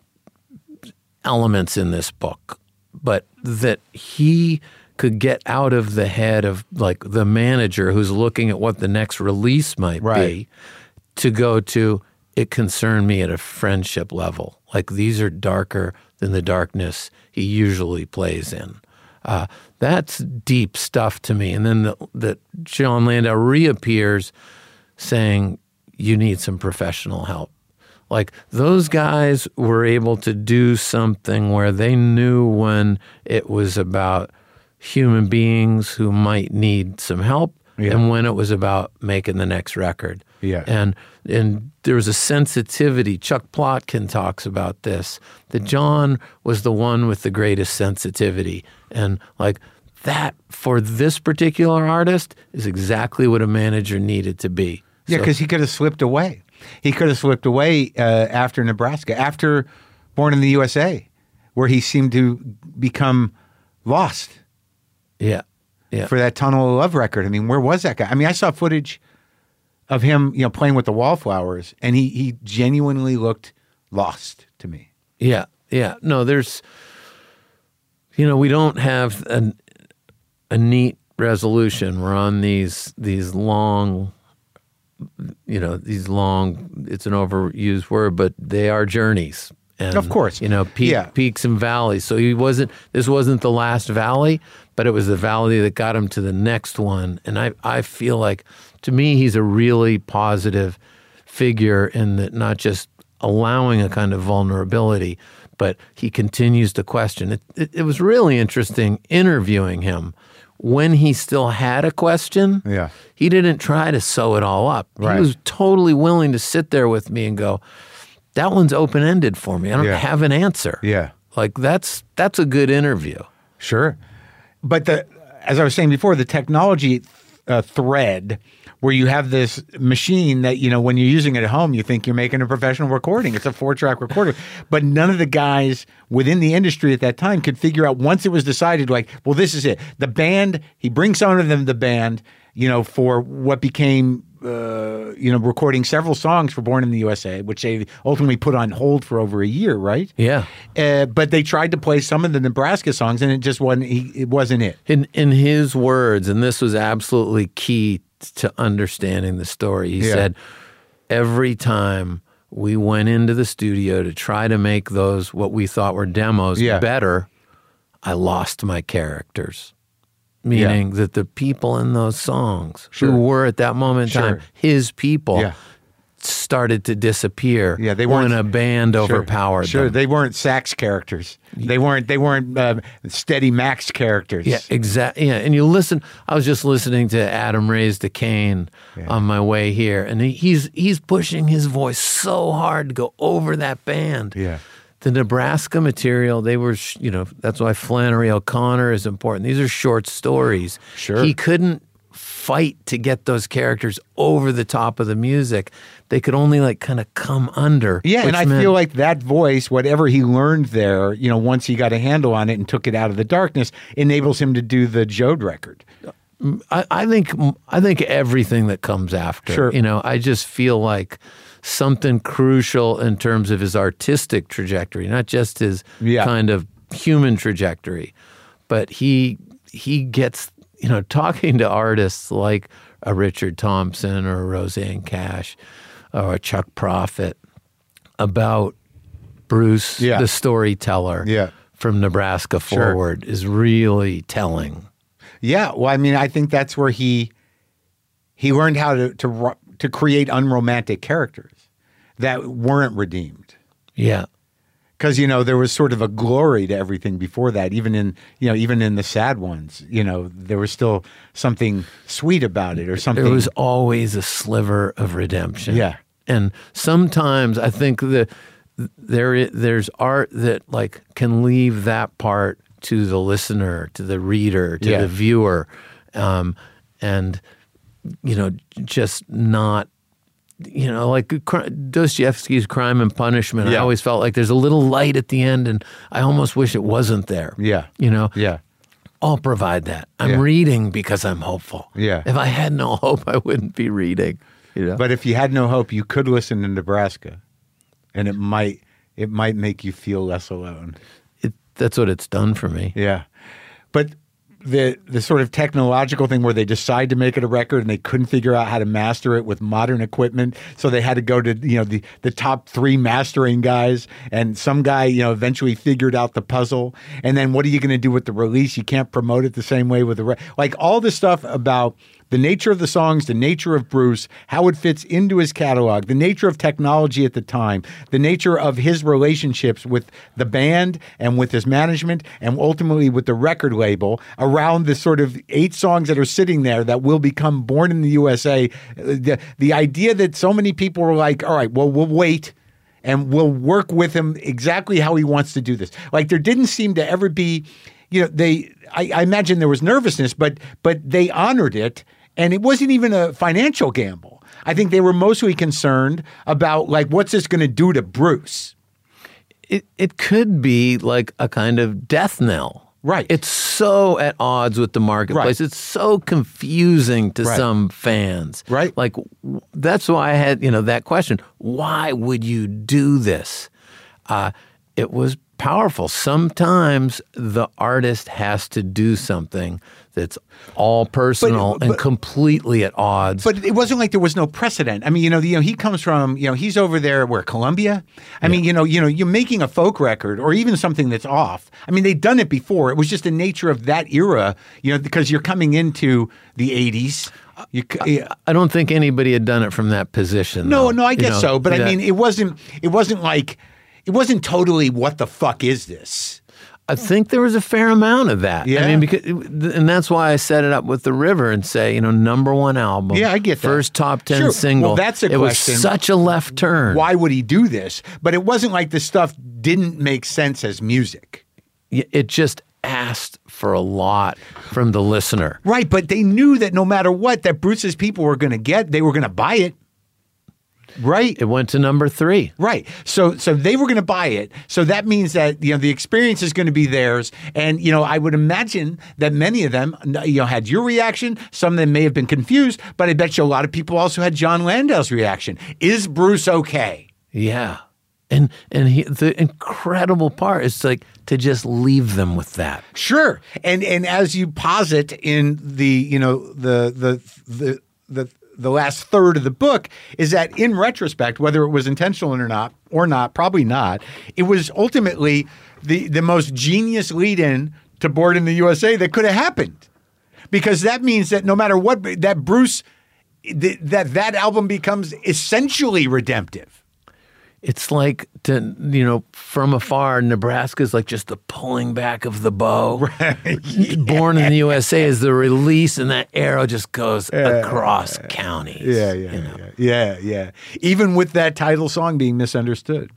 elements in this book. But that he could get out of the head of like the manager who's looking at what the next release might Right. be to go to, it concerned me at a friendship level. Like these are darker than the darkness he usually plays in. Uh, that's deep stuff to me. And then the, that John Landau reappears saying, you need some professional help. Like those guys were able to do something where they knew when it was about human beings who might need some help Yeah. and when it was about making the next record. Yeah. And and there was a sensitivity. Chuck Plotkin talks about this, that John was the one with the greatest sensitivity. And like that for this particular artist is exactly what a manager needed to be. Yeah, So- because he could have slipped away. He could have slipped away uh, after Nebraska, after Born in the U S A, where he seemed to become lost yeah, yeah. for that Tunnel of Love record. I mean, where was that guy? I mean, I saw footage of him, you know, playing with the Wallflowers, and he he genuinely looked lost to me. Yeah, yeah. No, there's, you know, we don't have a, a neat resolution. We're on these these long, you know, these long, it's an overused word, but they are journeys. And, Of course. You know, peak, Yeah. peaks and valleys. So he wasn't, this wasn't the last valley, but it was the valley that got him to the next one. And I, I feel like, to me, he's a really positive figure in that not just allowing a kind of vulnerability, but he continues to question. It, it, it was really interesting interviewing him when he still had a question. Yeah. He didn't try to sew it all up. Right. He was totally willing to sit there with me and go, that one's open-ended for me. I don't Yeah. have an answer. Yeah. Like that's that's a good interview. Sure. But the as I was saying before, the technology uh, thread where you have this machine that, you know, when you're using it at home, you think you're making a professional recording. It's a four-track recorder. But none of the guys within the industry at that time could figure out, once it was decided, like, well, this is it. The band, he brings some of them to the band, you know, for what became, uh, you know, recording several songs for Born in the U S A, which they ultimately put on hold for over a year, right? Yeah. Uh, but they tried to play some of the Nebraska songs, and it just wasn't. He, it wasn't it. In in his words, and this was absolutely key to understanding the story. He Yeah. said, every time we went into the studio to try to make those what we thought were demos Yeah. better, I lost my characters. Meaning that the people in those songs Sure. who were at that moment in Sure. time his people Yeah. started to disappear. Yeah, they weren't- when a band Sure. overpowered Sure, them. they weren't sax characters. They weren't. They weren't uh, Steady Max characters. Yeah, exactly. Yeah, and you listen. I was just listening to Adam Ray's Decane on my way here, and he, he's he's pushing his voice so hard to go over that band. Yeah. The Nebraska material, they were, sh- you know, that's why Flannery O'Connor is important. These are short stories. Sure. He couldn't fight to get those characters over the top of the music. They could only like kind of come under. Yeah, and which I meant- feel like that voice, whatever he learned there, you know, once he got a handle on it and took it out of the darkness, enables him to do the Jode record. I, I think I think everything that comes after. Sure. You know, I just feel like something crucial in terms of his artistic trajectory, not just his Yeah. kind of human trajectory, but he he gets, you know, talking to artists like a Richard Thompson or a Roseanne Cash or a Chuck Prophet about Bruce, Yeah. the storyteller, Yeah. from Nebraska Sure. forward is really telling. Yeah, well, I mean, I think that's where he he learned how to to ro- to create unromantic characters that weren't redeemed. Yeah. Because, you know, there was sort of a glory to everything before that, even in, you know, even in the sad ones, you know, there was still something sweet about it or something. There was always a sliver of redemption. Yeah. And sometimes I think that there i- there's art that like can leave that part to the listener, to the reader, to Yeah. the viewer, um, and you know, just not. You know, like Dostoevsky's Crime and Punishment. I Yeah. always felt like there's a little light at the end, and I almost wish it wasn't there. Yeah. You know, Yeah. I'll provide that. I'm Yeah. reading because I'm hopeful. Yeah. If I had no hope, I wouldn't be reading. You know? But if you had no hope, you could listen to Nebraska, and it might it might make you feel less alone. it, that's what it's done for me. Yeah, but the the sort of technological thing where they decide to make it a record and they couldn't figure out how to master it with modern equipment, so they had to go to you know the the top three mastering guys, and some guy you know eventually figured out the puzzle. And then what are you going to do with the release? You can't promote it the same way with the re- like all this stuff about the nature of the songs, the nature of Bruce, how it fits into his catalog, the nature of technology at the time, the nature of his relationships with the band and with his management and ultimately with the record label around the sort of eight songs that are sitting there that will become Born in the U S A. The, the idea that so many people were like, all right, well, we'll wait and we'll work with him exactly how he wants to do this. Like there didn't seem to ever be, you know, they, I, I imagine there was nervousness, but but they honored it. And it wasn't even a financial gamble. I think they were mostly concerned about, like, what's this going to do to Bruce? It it could be like a kind of death knell. Right. It's so at odds with the marketplace. Right. It's so confusing to Right. some fans. Right. Like w- that's why I had, you know, that question. Why would you do this? Uh, it was powerful. Sometimes the artist has to do something that's all personal But- and but- completely at odds. But it wasn't like there was no precedent. I mean, you know, the, you know, he comes from, you know, he's over there where Columbia. I mean, you know, you know, you're making a folk record or even something that's off. I mean, they'd done it before. It was just the nature of that era, you know, because you're coming into the eighties. You, c- I don't think anybody had done it from that position. no, though. no, I You guess know, so. But I that- mean, it wasn't. It wasn't like. It wasn't totally. What the fuck is this? I think there was a fair amount of that. Yeah. I mean, because, and that's why I set it up with The River and say, you know, number one album. Yeah, I get that. First top ten Sure. single. Well, that's a it question. was such a left turn. Why would he do this? But it wasn't like the stuff didn't make sense as music. Y- It just asked for a lot from the listener. Right, but they knew that no matter what, that Bruce's people were going to get, they were going to buy it. Right. It went to number three. Right. So so they were going to buy it. So that means that, you know, the experience is going to be theirs. And, you know, I would imagine that many of them, you know, had your reaction. Some of them may have been confused, but I bet you a lot of people also had John Landau's reaction. Is Bruce okay? Yeah. And and he, the incredible part is like to just leave them with that. Sure. And and as you posit in the, you know, the the the the the last third of the book is that in retrospect, whether it was intentional or not, or not, probably not, it was ultimately the, the most genius lead-in to Born in the U S A that could have happened. Because that means that no matter what, that Bruce, th- that that album becomes essentially redemptive. It's like to, you know, from afar, Nebraska's like just the pulling back of the bow. Right. Born in the U S A is the release, and that arrow just goes across counties. Yeah, yeah, you know? yeah, yeah, yeah. Even with that title song being misunderstood.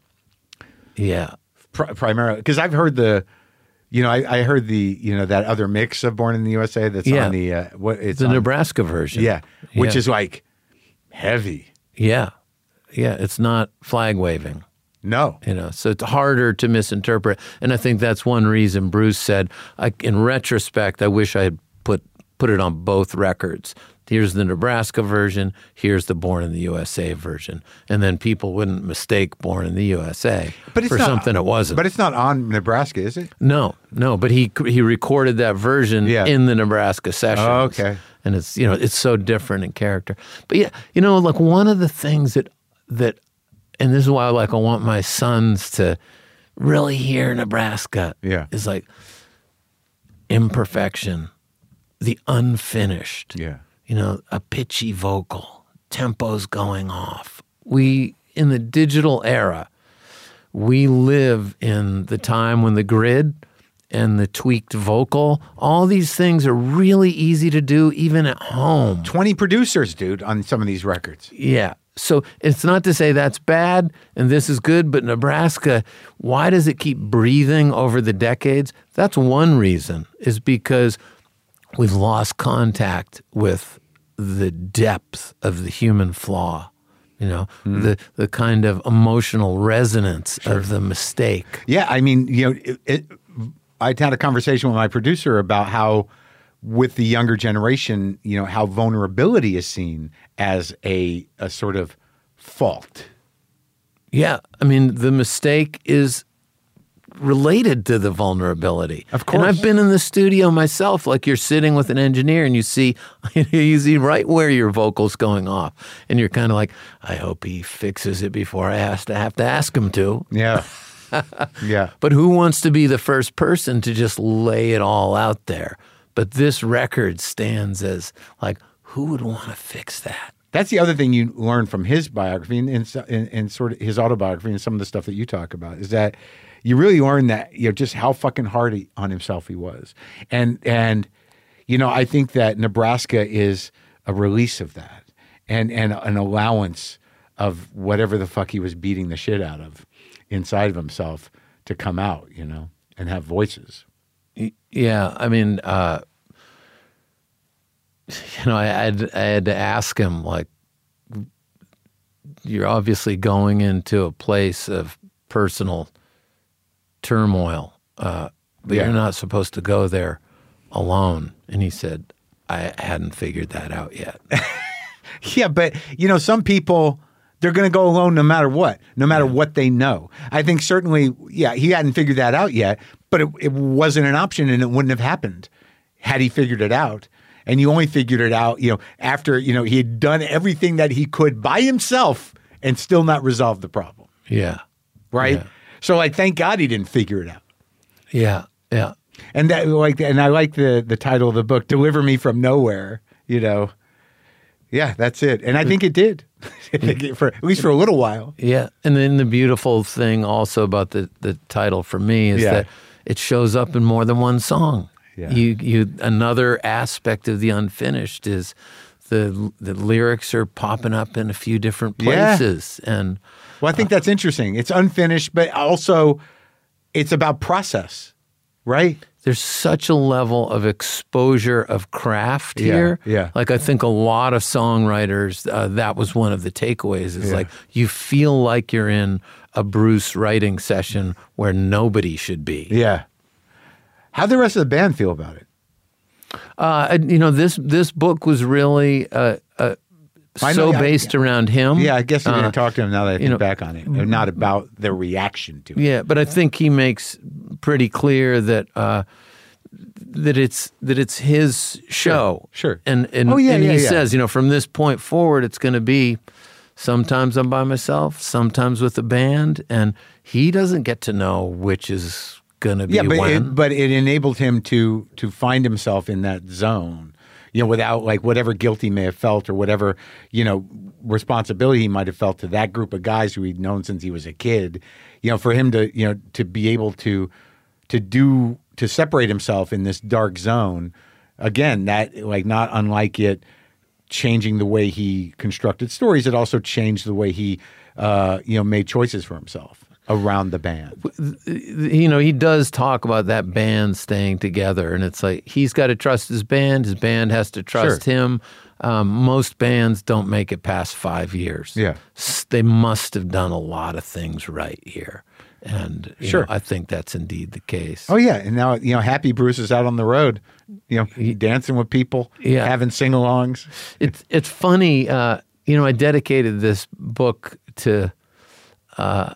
Yeah. Pri- primarily because I've heard the, you know, I, I heard the, you know, that other mix of Born in the U S A that's Yeah. on the uh, what it's The on, Nebraska version. yeah, which Yeah. is like heavy. Yeah. Yeah. It's not flag waving. No, You know, so it's harder to misinterpret. And I think that's one reason Bruce said, I, in retrospect, I wish I had put put it on both records. Here's the Nebraska version. Here's the Born in the U S A version. And then people wouldn't mistake Born in the U S A but it's for not, something it wasn't. But it's not on Nebraska, is it? No, no. But he he recorded that version Yeah. in the Nebraska sessions. Oh, okay. And it's, you know, it's so different in character. But yeah, you know, like one of the things that that, and this is why like I want my sons to really hear Nebraska. Yeah. Is like imperfection, the unfinished. Yeah. You know, a pitchy vocal, tempos going off. We, in the digital era, we live in the time when the grid and the tweaked vocal. All these things are really easy to do even at home. twenty producers, dude, on some of these records. Yeah. So it's not to say that's bad and this is good, but Nebraska, why does it keep breathing over the decades? That's one reason, is because we've lost contact with the depth of the human flaw, you know, mm. the the kind of emotional resonance sure. of the mistake. Yeah, I mean, you know, it, it, I had a conversation with my producer about how with the younger generation, you know, how vulnerability is seen as a a sort of fault. Yeah, I mean, the mistake is related to the vulnerability. Of course. And I've been in the studio myself, like you're sitting with an engineer and you see, you see right where your vocal's going off. And you're kind of like, I hope he fixes it before I have to have to ask him to. Yeah. Yeah. But who wants to be the first person to just lay it all out there? But this record stands as like, who would want to fix that? That's the other thing you learn from his biography and, and, and, and sort of his autobiography and some of the stuff that you talk about is that you really learn that, you know, just how fucking hard he, on himself he was. And, and, you know, I think that Nebraska is a release of that and, and an allowance of whatever the fuck he was beating the shit out of inside of himself to come out, you know, and have voices. Yeah, I mean, uh, you know, I had, I had to ask him, like, you're obviously going into a place of personal turmoil, uh, but yeah. you're not supposed to go there alone. And he said, I hadn't figured that out yet. Yeah, but, you know, some people, they're going to go alone no matter what, no matter what they know. I think certainly, yeah, he hadn't figured that out yet, but it, it wasn't an option and it wouldn't have happened had he figured it out. And you only figured it out, you know, after, you know, he had done everything that he could by himself and still not resolved the problem. Yeah. Right? Yeah. So, like, thank God he didn't figure it out. Yeah, yeah. And that, like, and I like the the title of the book, "Deliver Me from Nowhere." You know, yeah, that's it. And I think it did, for at least for a little while. Yeah, and then the beautiful thing also about the the title for me is yeah. that it shows up in more than one song. Yeah. You you another aspect of the unfinished is the the lyrics are popping up in a few different places, yeah. and well, I think that's interesting. It's unfinished, but also it's about process, right? There's such a level of exposure of craft yeah, here. Yeah. Like I think a lot of songwriters, uh, that was one of the takeaways is yeah. like you feel like you're in a Bruce writing session where nobody should be. Yeah. How'd the rest of the band feel about it? Uh, you know, this this book was really uh, uh, so know, based I, around him. Yeah, I guess you didn't uh, talk to him now that I think know, back on it. Not about their reaction to it. Yeah, but I think he makes pretty clear that uh, that it's that it's his show. Sure. sure. And and, oh, yeah, and yeah, he yeah. says, you know, from this point forward, it's going to be sometimes I'm by myself, sometimes with a band, and he doesn't get to know which is going to be yeah, but when. It, but it enabled him to to find himself in that zone, you know, without like whatever guilt he may have felt or whatever, you know, responsibility he might have felt to that group of guys who he'd known since he was a kid, you know, for him to, you know, to be able to to do to separate himself in this dark zone, again, that like not unlike it changing the way he constructed stories, it also changed the way he uh, you know, made choices for himself around the band. You know, he does talk about that band staying together, and it's like he's got to trust his band. His band has to trust sure. him. Um, most bands don't make it past five years. Yeah, they must have done a lot of things right here, and you sure, know, I think that's indeed the case. Oh yeah, and now you know, Happy Bruce is out on the road, you know, he, dancing with people, yeah. having sing-alongs. It's it's funny, uh, you know. I dedicated this book to. Uh,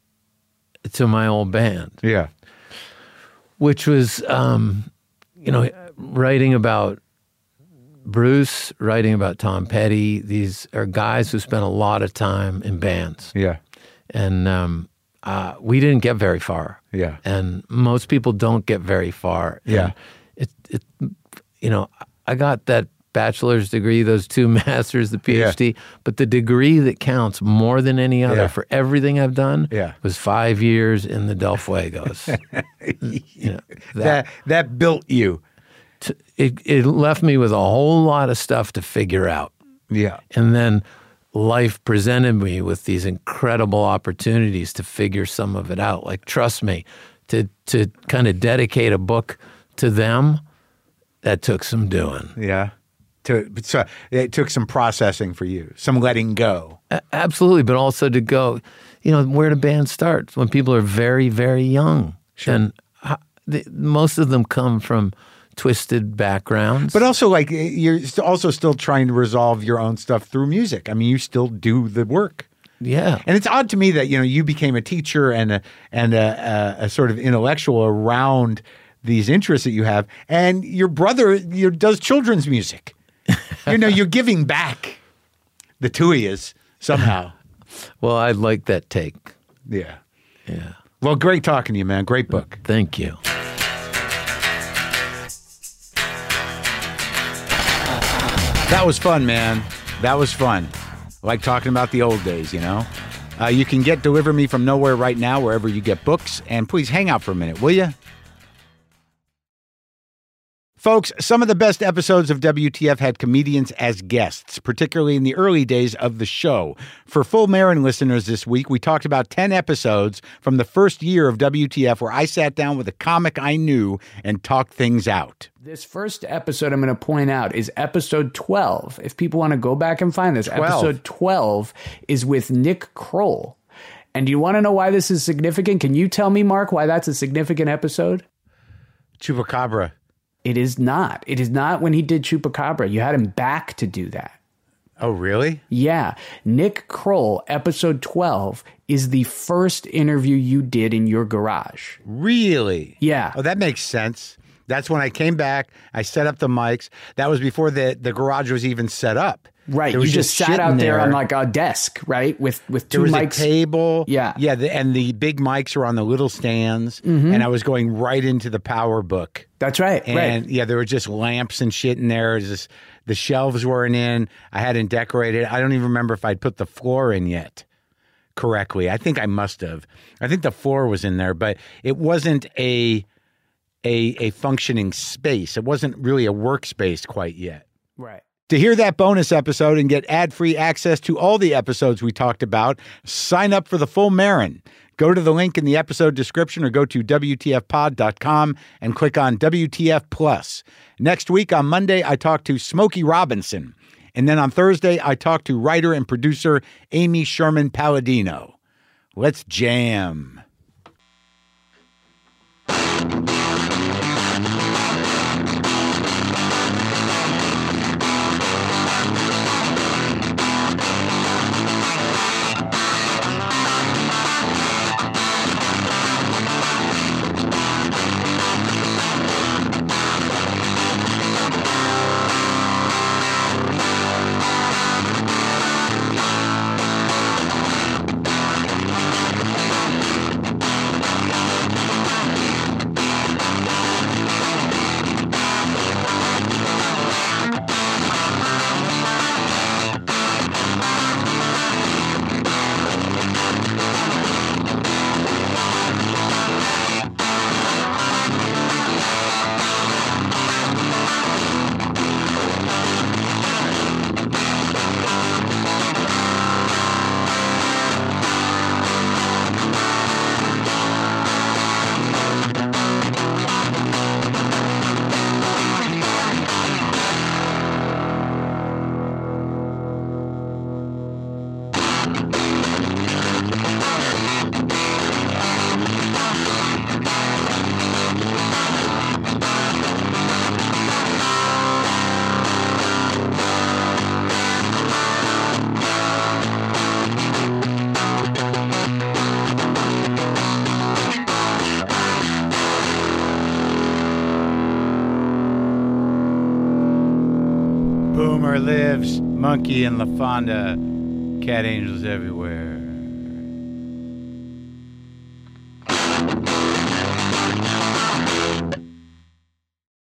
to my old band. Yeah. Which was, um, you know, writing about Bruce, writing about Tom Petty. These are guys who spent a lot of time in bands. Yeah. And um, uh, we didn't get very far. Yeah. And most people don't get very far. Yeah. And it, it, you know, I got that bachelor's degree, those two masters, the PhD, but the degree that counts more than any other Yeah. for everything I've done Yeah. was five years in the Del Fuegos. you know, that, That that built you. t- it, it left me with a whole lot of stuff to figure out. Yeah. And then life presented me with these incredible opportunities to figure some of it out. Like, trust me, to to kind of dedicate a book to them, that took some doing. Yeah. To, so it took some processing for you, some letting go. A- absolutely, but also to go, you know, where do bands start? When people are very, very young. Sure. And ho- the, most of them come from twisted backgrounds. But also, like, you're st- also still trying to resolve your own stuff through music. I mean, you still do the work. yeah. And it's odd to me that, you know, you became a teacher and a, and a, a, a sort of intellectual around these interests that you have. And your brother you does children's music. You know, you're giving back. The two of yous, somehow. Well, I like that take. Yeah. Yeah. Well, great talking to you, man. Great book. Thank you. That was fun, man. That was fun. I like talking about the old days, you know? Uh, you can get Deliver Me From Nowhere right now, wherever you get books. And please hang out for a minute, will you? Folks, some of the best episodes of W T F had comedians as guests, particularly in the early days of the show. For Full Marin listeners this week, we talked about ten episodes from the first year of W T F where I sat down with a comic I knew and talked things out. This first episode I'm going to point out is episode twelve. If people want to go back and find this, twelve. episode twelve is with Nick Kroll. And do you want to know why this is significant? Can you tell me, Mark, why that's a significant episode? Chupacabra. It is not. It is not when he did Chupacabra. You had him back to do that. Oh, really? Yeah. Nick Kroll, episode twelve, is the first interview you did in your garage. Really? Yeah. Oh, that makes sense. That's when I came back. I set up the mics. That was before the, the garage was even set up. Right. There You was just shit sat out in there on like a desk, right? With with two There was mics. a table. Yeah. Yeah. The, and the big mics were on the little stands. Mm-hmm. And I was going right into the power book. That's right. And right. yeah, there were just lamps and shit in there. It was just, the shelves weren't in. I hadn't decorated. I don't even remember if I'd put the floor in yet correctly. I think I must have. I think the floor was in there, but it wasn't a a a functioning space. It wasn't really a workspace quite yet. Right. To hear that bonus episode and get ad-free access to all the episodes we talked about, sign up for the Full Marin. Go to the link in the episode description or go to W T F pod dot com and click on W T F Plus. Next week on Monday, I talk to Smokey Robinson. And then on Thursday, I talk to writer and producer Amy Sherman Palladino. Let's jam. Boomer lives, Monkey and LaFonda, cat angels everywhere.